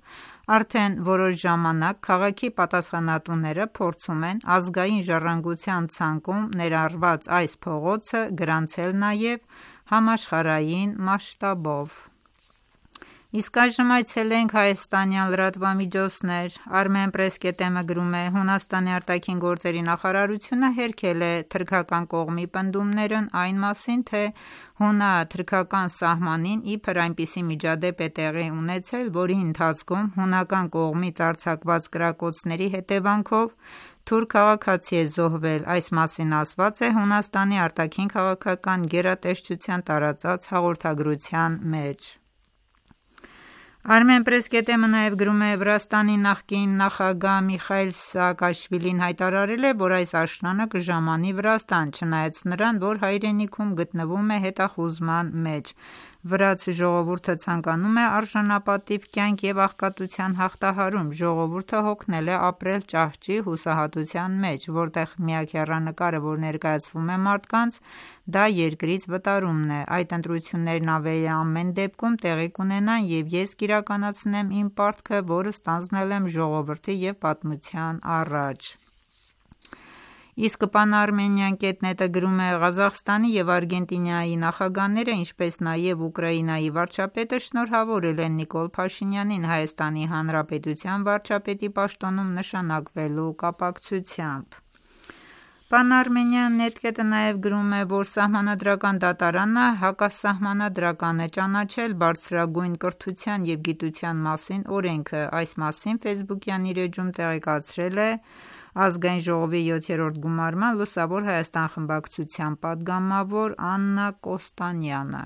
Արդեն որոշ ժամանակ քաղաքի պատասխանատուները փորձում են ազգային ժառանգության ցանկում ներառված այս փողոցը գրանցել նաև համաշխարհային մասշտաբով։ Իսկ այժմ այցելենք հայաստանյան լրատվամիջոցներ։ Armenpress.am-ը գրում է. Հունաստանի արտաքին գործերի նախարարությունը հերքել է թրքական կողմի պնդումներն այն մասին, թե հունա-թրքական սահմանին իբր այնպիսի միջադեպ է տեղի ունեցել, որի ընթացքում հունական կողմից արձակված կրակոցների հետևանքով թուրք քաղաքացի է զոհվել։ Այս մասին ասված է Հունաստանի արտաքին քաղաքական գերատեսչության տարածած հաղորդագրության մեջ։ Armenpress.am-ը նաև գրում է. Վրաստանի նախկին նախագահ Միխայիլ Սաակաշվիլին հայտարարել է, որ այս աշնանը կժամանի Վրաստան, չնայած նրան, որ հայրենիքում գտնվում է հետախուզման մեջ։ Վրաց ժողովուրդը ցանկանում է արժանապատիվ կյանք և աղքատության հաղթահարում։ Ժողովուրդը հոգնել է ապրել ճահճի, հուսահատության մեջ, որտեղ միակ հեռանկարը, որ ներկայացվում է մարդկանց, դա երկրից վտարումն է։ Այդ ընտրություններն ավելի ամեն դեպքում տեղի կունենան, և ես կիրականացնեմ իմ պարտքը, որը ստանձնել եմ ժողովրդի և պատմության առաջ։ Իսկ Pan-Armenian.net-ը գրում է. Ղազախստանի և Արգենտինայի նախագահները, ինչպես նաև Ուկրաինայի վարչապետը շնորհավորել են Նիկոլ Փաշինյանին Հայաստանի Հանրապետության վարչապետի պաշտոնում նշանակվելու կապակցությամբ։ Pan-Armenian.net-ը նաև գրում է, որ Սահմանադրական դատարանը հակասահմանադրական է ճանաչել բարձրագույն կրթության և գիտության մասին օրենքը։ Այս մասին Facebook-յան իր էջում տեղեկացրել է Ազգային ժողովի 7-րդ գումարման Լուսավոր Հայաստան խմբակցության պատգամավոր Աննա Կոստանյանը։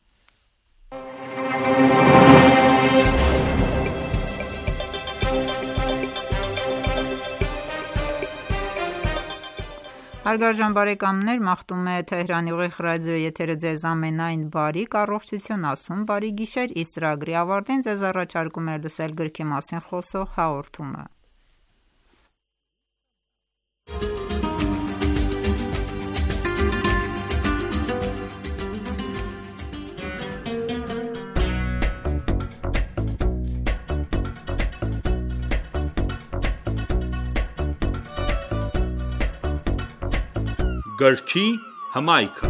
Հարգարժան բարեկամներ, մաղթում է Թեհրանի ուղիղ ռադիոյի եթերը ձեզ ամենայն բարիք, առողջություն ասում, բարի գիշեր, իսկ ծրագրի ավարտին ձեզ առաջարկում է լսել գրքի մասին խոսող հաղորդումը։ Գրքի հմայքը։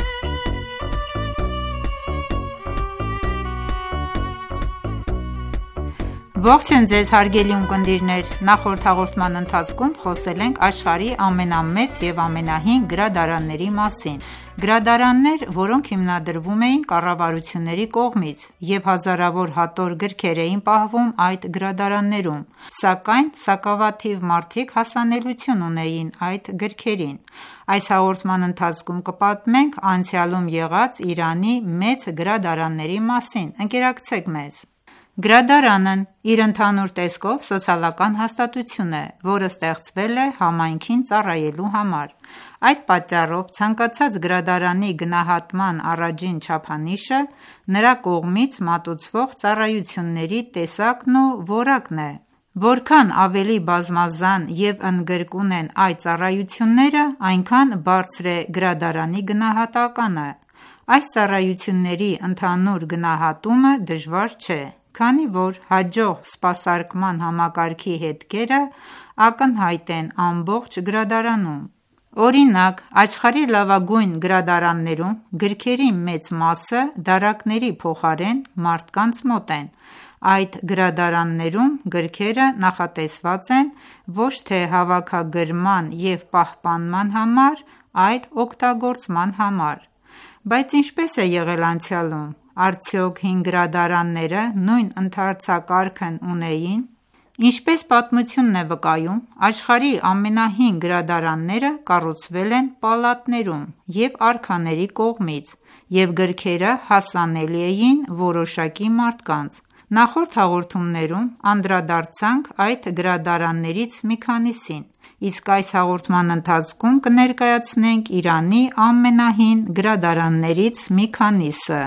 Ողջույն ձեզ հարգելի ունկնդիրներ, նախորդ հաղորդման ընթացքում խոսել ենք աշխարհի ամենամեծ և ամենահին գրադարանների մասին։ Գրադարաններ, որոնք հիմնադրվում էին կառավարությունների կողմից, և հազարավոր հատոր գրքեր էին պահվում այդ գրադարաններում, սակայն սակավաթիվ մարդիկ հասանելիություն ունեին այդ գրքերին։ Այս հաղորդման ընթացքում կպատմենք անցյալում եղած Իրանի մեծ գրադարանների մասին։ Ընկերակցեք մեզ։ Գրադարանն իր ընդհանուր տեսքով սոցիալական հաստատություն է, որը ստեղծվել է համայնքին ծառայելու համար։ Այդ պատճառով ցանկացած գրադարանի գնահատման առաջին չափանիշը նրա կողմից մատուցվող ծառայությունների տեսակն ու որակն է։ Որքան ավելի բազմազան և ընդգրկուն են այդ ծառայությունները, այնքան բարձր է գրադարանի գնահատականը։ Այս ծառայությունների ընդհանուր գնահատումը դժվար չէ, քանի որ հաջող սպասարկման համակարգի հետքերը ակնհայտ են ամբողջ գրադարանում։ Օրինակ, աշխարհի լավագույն գրադարաններում գրքերի մեծ մասը դարակների փոխարեն մարդկանց մոտ են։ Այդ գրադարաններում գրքերը նախատեսված են ոչ թե հավաքագրման և պահպանման համար, այլ օգտագործման համար։ Բայց ինչպես է եղել անցյալում։ Արդյոք հին գրադարանները նույն ընդարձակարգն ունեին։ Ինչպես պատմությունն է վկայում, աշխարհի ամենահին գրադարանները կառուցվել են պալատներում և արքաների կողմից, և գրքերը հասանելի էին որոշակի մարդկանց։ Նախորդ հաղորդումներում անդրադարձանք այդ գրադարաններից մի քանիսին, իսկ այս հաղորդման ընթացքում կներկայացնենք Իրանի ամենահին գրադարաններից մի քանիսը։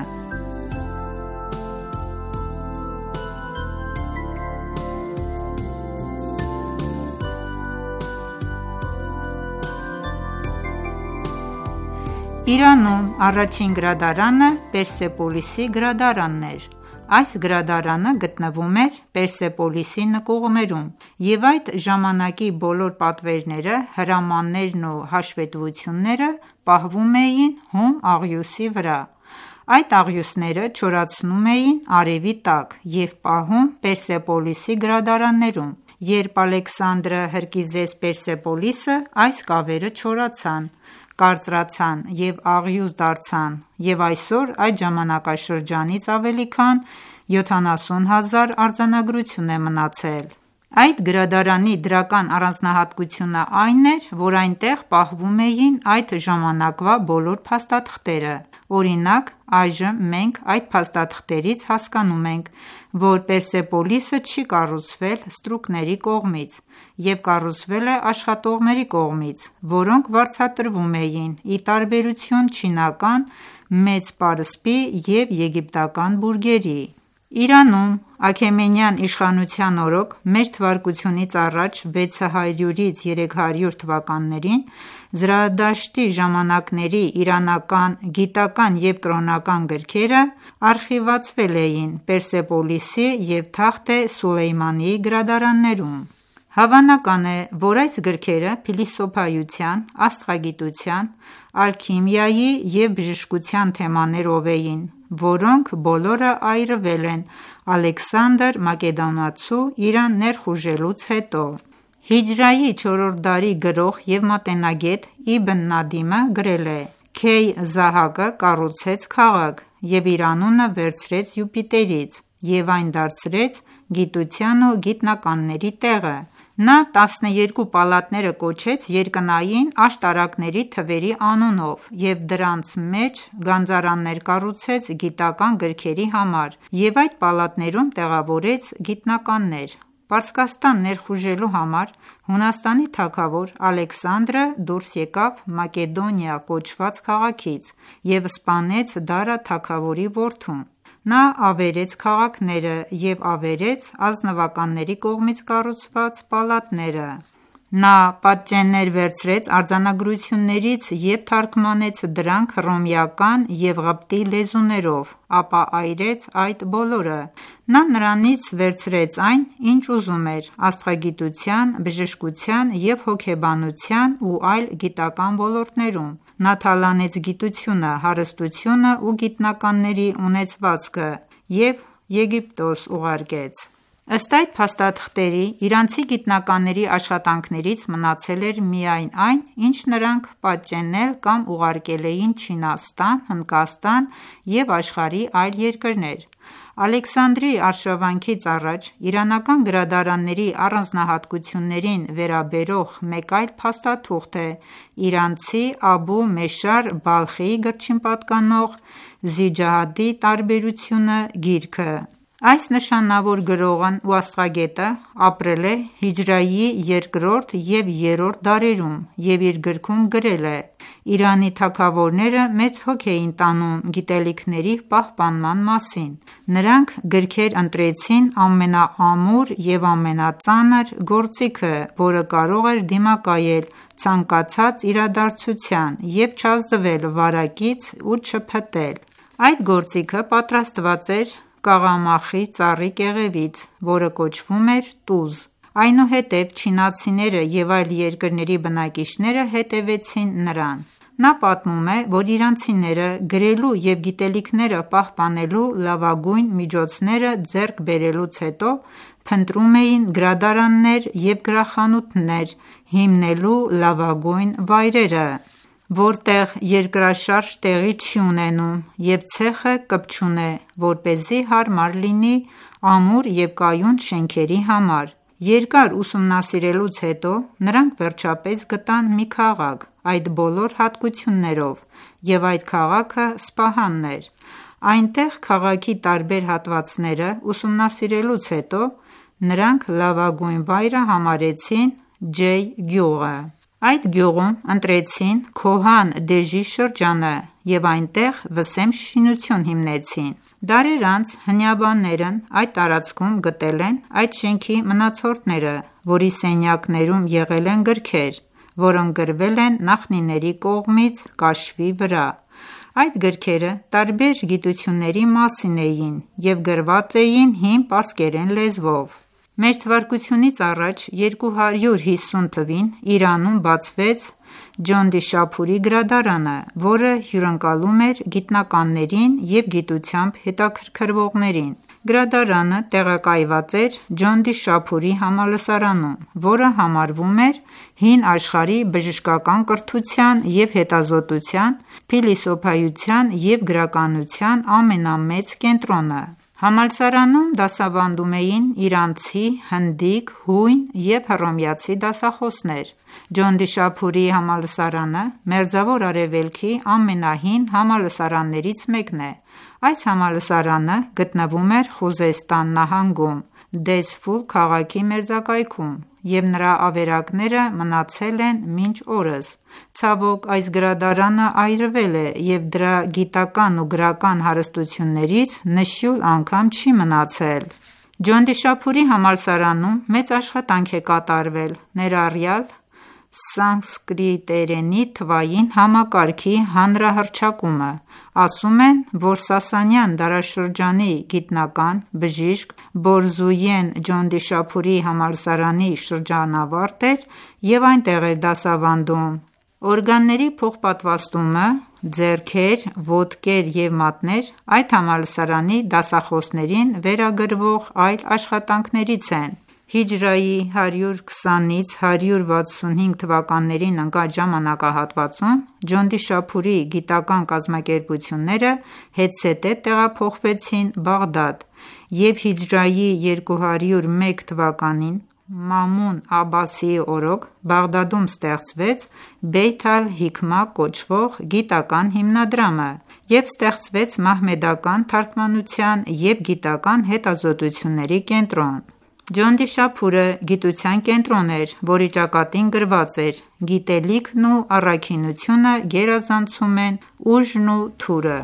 Իրանում առաջին գրադարանը Պերսեպոլիսի գրադարանն էր։ Այս գրադարանը գտնվում էր Պերսեպոլիսի նկուղներում, և այդ ժամանակի բոլոր պատվերները, հրամաններն ու հաշվետվությունները պահվում էին Հում աղյուսի վրա։ Այդ աղյուսները չորացնում էին արևի տակ և պահում Պերսեպոլիսի գրադարաններում։ Երբ Ալեքսանդրը հրկիզեց Պերսեպոլիսը, այս կավերը չորացան, կարծրացան և աղյուս դարձան, և այսօր այդ ժամանակաշրջանից ավելի քան 70,000 արձանագրություն է մնացել։ Այդ գրադարանի դրական առանձնահատկությունը այն էր, որ այնտեղ պահվում էին այդ ժամանակվա բոլոր փաստաթղթերը։ Օրինակ, այժմ մենք այդ փաստաթղթերից հասկանում ենք, որ Պերսեպոլիսը չի կառուցվել ստրուկների կողմից, և կառուցվել է աշխատողների կողմից, որոնք վարձատրվում էին, ի տարբերություն չինական մեծ պարսպի և եգիպտական բուրգերի։ Իրանում Աքեմենյան իշխանության օրոք մ.թ.ա. 600-300 թվականներին Զրադաշտի ժամանակների իրանական գիտական և կրոնական գրքերը արխիվացվել էին Պերսեպոլիսի և Թախտ Սուլեյմանիի գրադարաններում։ Հավանական է, որ այս գրքերը փիլիսոփայության, աստղագիտության, ալքիմիայի և բժշկության թեմաներով էին, որոնք բոլորը այրվել են Ալեքսանդր Մակեդոնացու Իրան ներխուժելուց հետո։ Հիջրայի 4-րդ դարի գրող և մատենագետ Իբն Նադիմը գրել է. «Քեյ Զահակը կառուցեց քաղաք և իր անունը վերցրեց Յուպիտերից և այն դարձրեց գիտության ու գիտնականների տեղը։ Նա 12 պալատները կոչեց երկնային աշտարակների թվերի անունով և դրանց մեջ գանձարաններ կառուցեց գիտական գրքերի համար և այդ պալատներում տեղավորեց գիտնականներ։ Պարսկաստան ներխուժելու համար Հունաստանի թագավոր Ալեքսանդրը դուրս եկավ Մակեդոնիա կոչված քաղաքից և սպանեց Դարա թագավորի որդուն։ Նա ավերեց քաղաքները և ավերեց ազնվականների կողմից կառուցված պալատները։ Նա պատճեններ վերցրեց արձանագրություններից և թարգմանեց դրանք հռոմեական և ղպտի լեզուներով, ապա այրեց այդ բոլորը։ Նա նրանից վերցրեց այն, ինչ ուզում էր աստղագիտության, բժշկության և հոգեբանության ու այլ գիտական ոլորտներում։ Նա թալանեց գիտությունը, հարստությունը ու գիտնականների ունեցվածքը և Եգիպտոս ուղարկեց։ Ըստ այդ փաստաթղթերի, իրանցի գիտնականների աշխատանքներից մնացել էր միայն այն, ինչ նրանք պատճենել կամ ուղարկել էին Չինաստան, Հնդկաստան և աշխարհի այլ երկրներ։ Ալեքսանդրի արշավանքից առաջ իրանական գրադարանների առանձնահատկություններին վերաբերող մեկ այլ փաստաթուղթ է իրանցի Աբու Մեշար Բալխիի գրչին պատկանող «Զիջադի տարբերությունը» գիրքը։ Այս նշանավոր գրողն ու աստղագետը ապրել է հիջրեթի 2-րդ և 3-րդ դարերում և իր գրքում գրել է. «Իրանի թագավորները մեծ հոգ էին տանում գիտելիքների պահպանման մասին։ Նրանք գրքեր ընտրեցին ամենաամուր և ամենածանր գործիքը, որը կարող էր դիմակայել ցանկացած իրադարձության և չազդվել վարակից ու չփտել։ Այդ գործիքը պատրաստված էր կաղամախի ծառի կեղևից, որը կոչվում էր տուզ։ Այնուհետև չինացիները և այլ երկրների բնակիչները հետևեցին նրան»։ Նա պատմում է, որ իրանցիները գրելու և գիտելիքները պահպանելու լավագույն միջոցները ձեռք բերելուց հետո փնտրում էին գրադարաններ և գրախանութներ հիմնելու լավագույն վայրերը, որտեղ երկրաշարժ տեղի չի ունենում և ցեխը կպչուն է, որպեսզի հարմար լինի ամուր և կայուն շենքերի համար։ Երկար ուսումնասիրելուց հետո նրանք վերջապես գտան մի քաղաք այդ բոլոր հատկություններով, և այդ քաղաքը Սպահանն էր։ Այնտեղ քաղաքի տարբեր հատվածները ուսումնասիրելուց հետո նրանք լավագույն վայրը համարեցին Ջեյ գյուղը։ Այդ գյուղում ընտրեցին Քոհան Դեժի շրջանը և այնտեղ վսեմ շինություն հիմնեցին։ Դարեր անց հնյաբաններն այդ տարածքում գտել են այդ շենքի մնացորդները, որի սենյակներում եղել են գրքեր, որոնք գրվել են նախնիների կողմից կաշվի վրա։ Այդ գրքերը տարբեր գիտությունների մասին էին և գրված էին հին պարսկերեն լեզվով։ Մ.թ.ա. 250 թվին Իրանում բացվեց Ջոնդիշափուրի գրադարանը, որը հյուրընկալում էր գիտնականներին և գիտությամբ հետաքրքրվողներին։ Գրադարանը տեղակայված էր Ջոնդիշափուրի համալսարանում, որը համարվում էր հին աշխարհի բժշկական կրթության և հետազոտության, փիլիսոփայության և գրականության ամենամեծ կենտրոնը։ Համալսարանում դասավանդում էին իրանցի, հնդիկ, հույն և հռոմեացի դասախոսներ։ Ջոնդիշափուրի համալսարանը Մերձավոր Արևելքի ամենահին համալսարաններից մեկն է։ Այս համալսարանը գտնվում էր Խուզեստան նահանգում, Դեզֆուլ քաղաքի մերձակայքում, և նրա ավերակները մնացել են մինչ օրս։ Ցավոք, այս գրադարանը այրվել է և դրա գիտական ու գրական հարստություններից նշյալ անգամ չի մնացել։ Ջոնդիշափուրի համալսարանում մեծ աշխատանք է կատարվել, ներառյալ սանսկրիտերենի թվային համակարգի հանրահռչակումը։ Ասում են, որ Սասանյան դարաշրջանի գիտնական, բժիշկ Բորզույեն Ջոնդիշափուրի համալսարանի շրջանավարտ էր և այնտեղ էր դասավանդում։ Օրգանների փոխպատվաստումը, ձեռքեր, ոտքեր և մատներ այդ համալսարանի դասախոսներին վերագրվող այլ աշխատանքներից են։ Հիջրեթի 120-ից 165 թվականներին ընկած ժամանակահատվածում Ջոնդիշափուրի գիտական կազմակերպությունները հետզհետե տեղափոխվեցին Բաղդադ, և հիջրեթի 201 թվականին Մամուն Աբբասիի օրոք Բաղդադում ստեղծվեց Բեյթ ալ-Հիքմա կոչվող գիտական հիմնադրամը և ստեղծվեց մահմեդական թարգմանության և գիտական հետազոտությունների կենտրոն։ Ջոնդիշափուրը գիտության կենտրոն էր, որի ճակատին գրված էր. «Գիտելիքն ու առաքինությունը գերազանցում են ուժն ու թուրը»։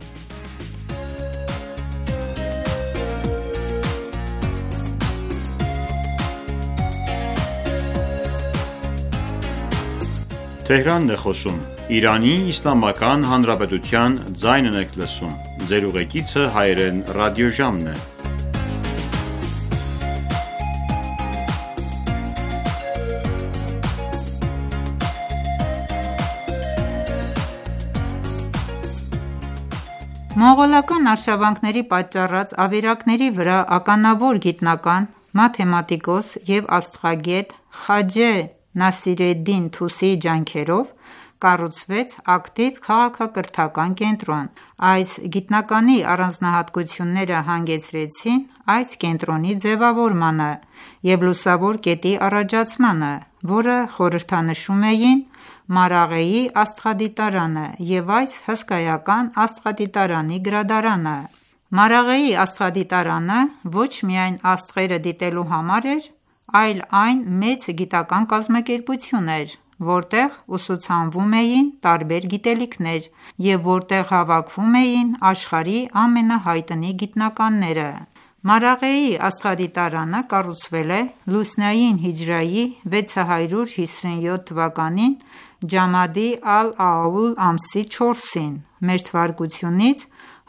Մոնղոլական արշավանքների պատճառած ավերակների վրա ականավոր գիտնական, մաթեմատիկոս և աստղագետ Խաջե Նասիրեդդին Թուսիի ջանքերով կառուցվեց ակտիվ քաղաքակրթական կենտրոն։ Այս գիտնականի առանձնահատկությունները հանգեցրին այս կենտրոնի ձևավորմանը և լուսավոր կետի առաջացմանը, որը խորհրդանշում էին Մարաղեի աստղադիտարանը և այս հսկայական աստղադիտարանի գրադարանը։ Մարաղեի աստղադիտարանը ոչ միայն աստղերը դիտելու համար էր, այլ այն մեծ գիտական կազմակերպություն էր, որտեղ ուսուցանվում էին տարբեր գիտելիքներ և որտեղ հավաքվում էին աշխարհի ամենահայտնի գիտնականները։ Մարաղեի աստղադիտարանը կառուցվել է լուսնային հիջրեթի 657 թվականին Ջամադի ալ-Աուլ ամսի 4-ին մ.թ.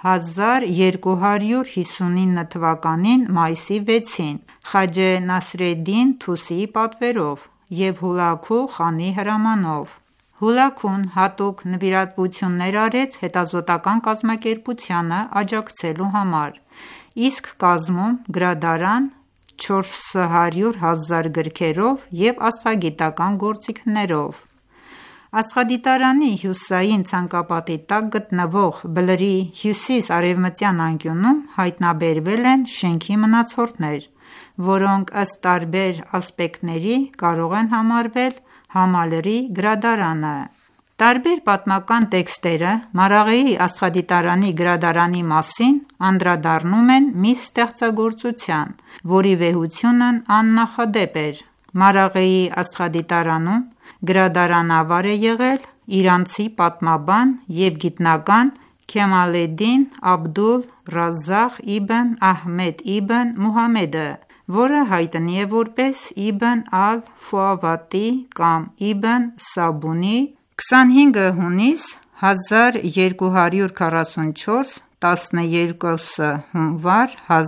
1259 թվականին մայիսի 6-ին Խաջե Նասիրեդդին Թուսիի պատվերով և Հուլագու խանի հրամանով։ Հուլագուն հատուկ նվիրատվություններ արեց հետազոտական կազմակերպությանը աջակցելու համար, իսկ կազմում գրադարան 400,000 գրքերով և աստղագիտական գործիքներով։ Աստղադիտարանի հյուսիսային ցանկապատի տակ գտնվող բլրի հյուսիս-արևմտյան անկյունում հայտնաբերվել են շենքի մնացորդներ, որոնք ըստ տարբեր ասպեկտների կարող են համարվել Համալրի գրադարանը։ Տարբեր պատմական տեքստերը Մարաղեի աստղադիտարանի գրադարանի մասին անդրադառնում են մի ստեղծագործության, որի վեհությունն աննախադեպ էր։ Մարաղեի աստղադիտարանում գրադարանավար է եղել իրանցի պատմաբան և գիտնական Քեմալեդդին Աբդուլ Ռազաղ Իբն Ահմեդ Իբն Մուհամմեդը, որը հայտնի է որպես Իբն ալ-Ֆուավատի կամ Իբն Սաբունի, 25 հունիս 1244 12 հունվար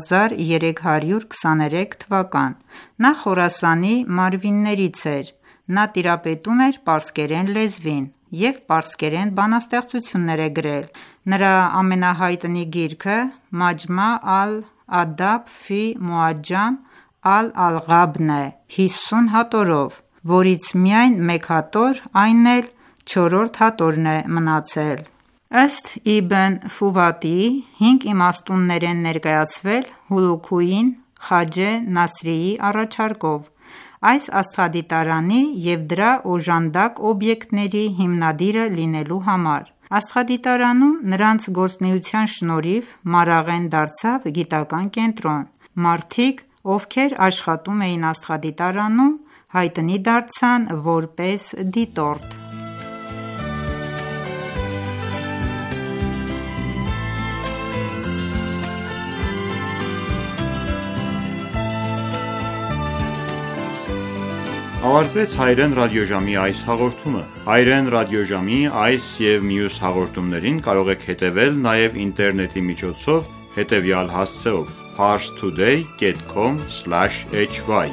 1323 թվական Նա Խորասանի մարվիններից էր Նա տիրապետում էր պարսկերեն լեզվին և պարսկերեն բանաստեղծություններ է գրել Նրա ամենահայտնի գիրքը Մաջմա ալ-Ադաբ ֆի Մուաջամ ալ-Ալղաբն է 50 հատորով, որից միայն մեկ հատոր, այն էլ չորրորդ հատորն է մնացել Ըստ Իբն Ֆուվատիի 5 իմաստուններ են ներկայացվել Հուլուքույին Խաջե Նասրիի առաջարկով այս աստղադիտարանի և դրա օժանդակ օբյեկտների հիմնադիրը լինելու համար Աստղադիտարանում նրանց գործունեության շնորհիվ Մարաղեն դարձավ գիտական կենտրոն Մարդիկ, ովքեր աշխատում էին աստղադիտարանում, հայտնի դարձան որպես դիտորդ Ավարտվեց Հայրեն ռադիոժամի այս հաղորդումը։ Հայրեն ռադիոժամի այս և մյուս հաղորդումներին կարող եք հետևել նաև ինտերնետի միջոցով հետևյալ հասցեով parstoday.com/hy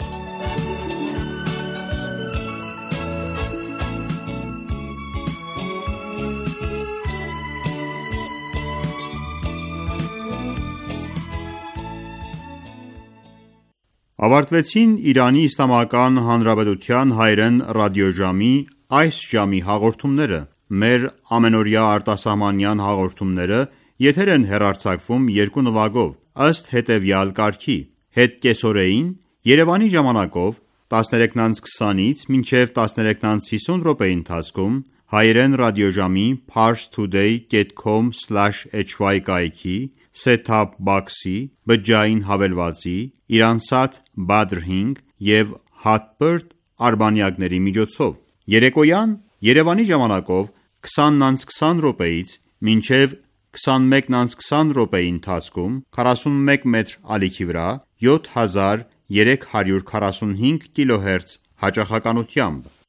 Ավարտվեցին Իրանի Իսլամական Հանրապետության հայրեն ռադիոժամի այս ժամի հաղորդումները։ Մեր ամենօրյա արտասահմանյան հաղորդումները եթեր են հեռարձակվում երկու նվագով, ըստ հետևյալ կարգի. Հետկեսօրեին Երևանի ժամանակով 13:20-ից մինչև 13:50 րոպեի ընթացքում հայրեն ռադիոժամի parstoday.com/hy կայքի set-top box-ի, բջջային հավելվածի, Iransat Badr 5 և Hotbird արբանյակների միջոցով։ Երեկոյան Երևանի ժամանակով 20:20 րոպեից մինչև 21:20 րոպեի ընթացքում 41 մետր ալիքի վրա 7345 կիլոհերց հաճախականությամբ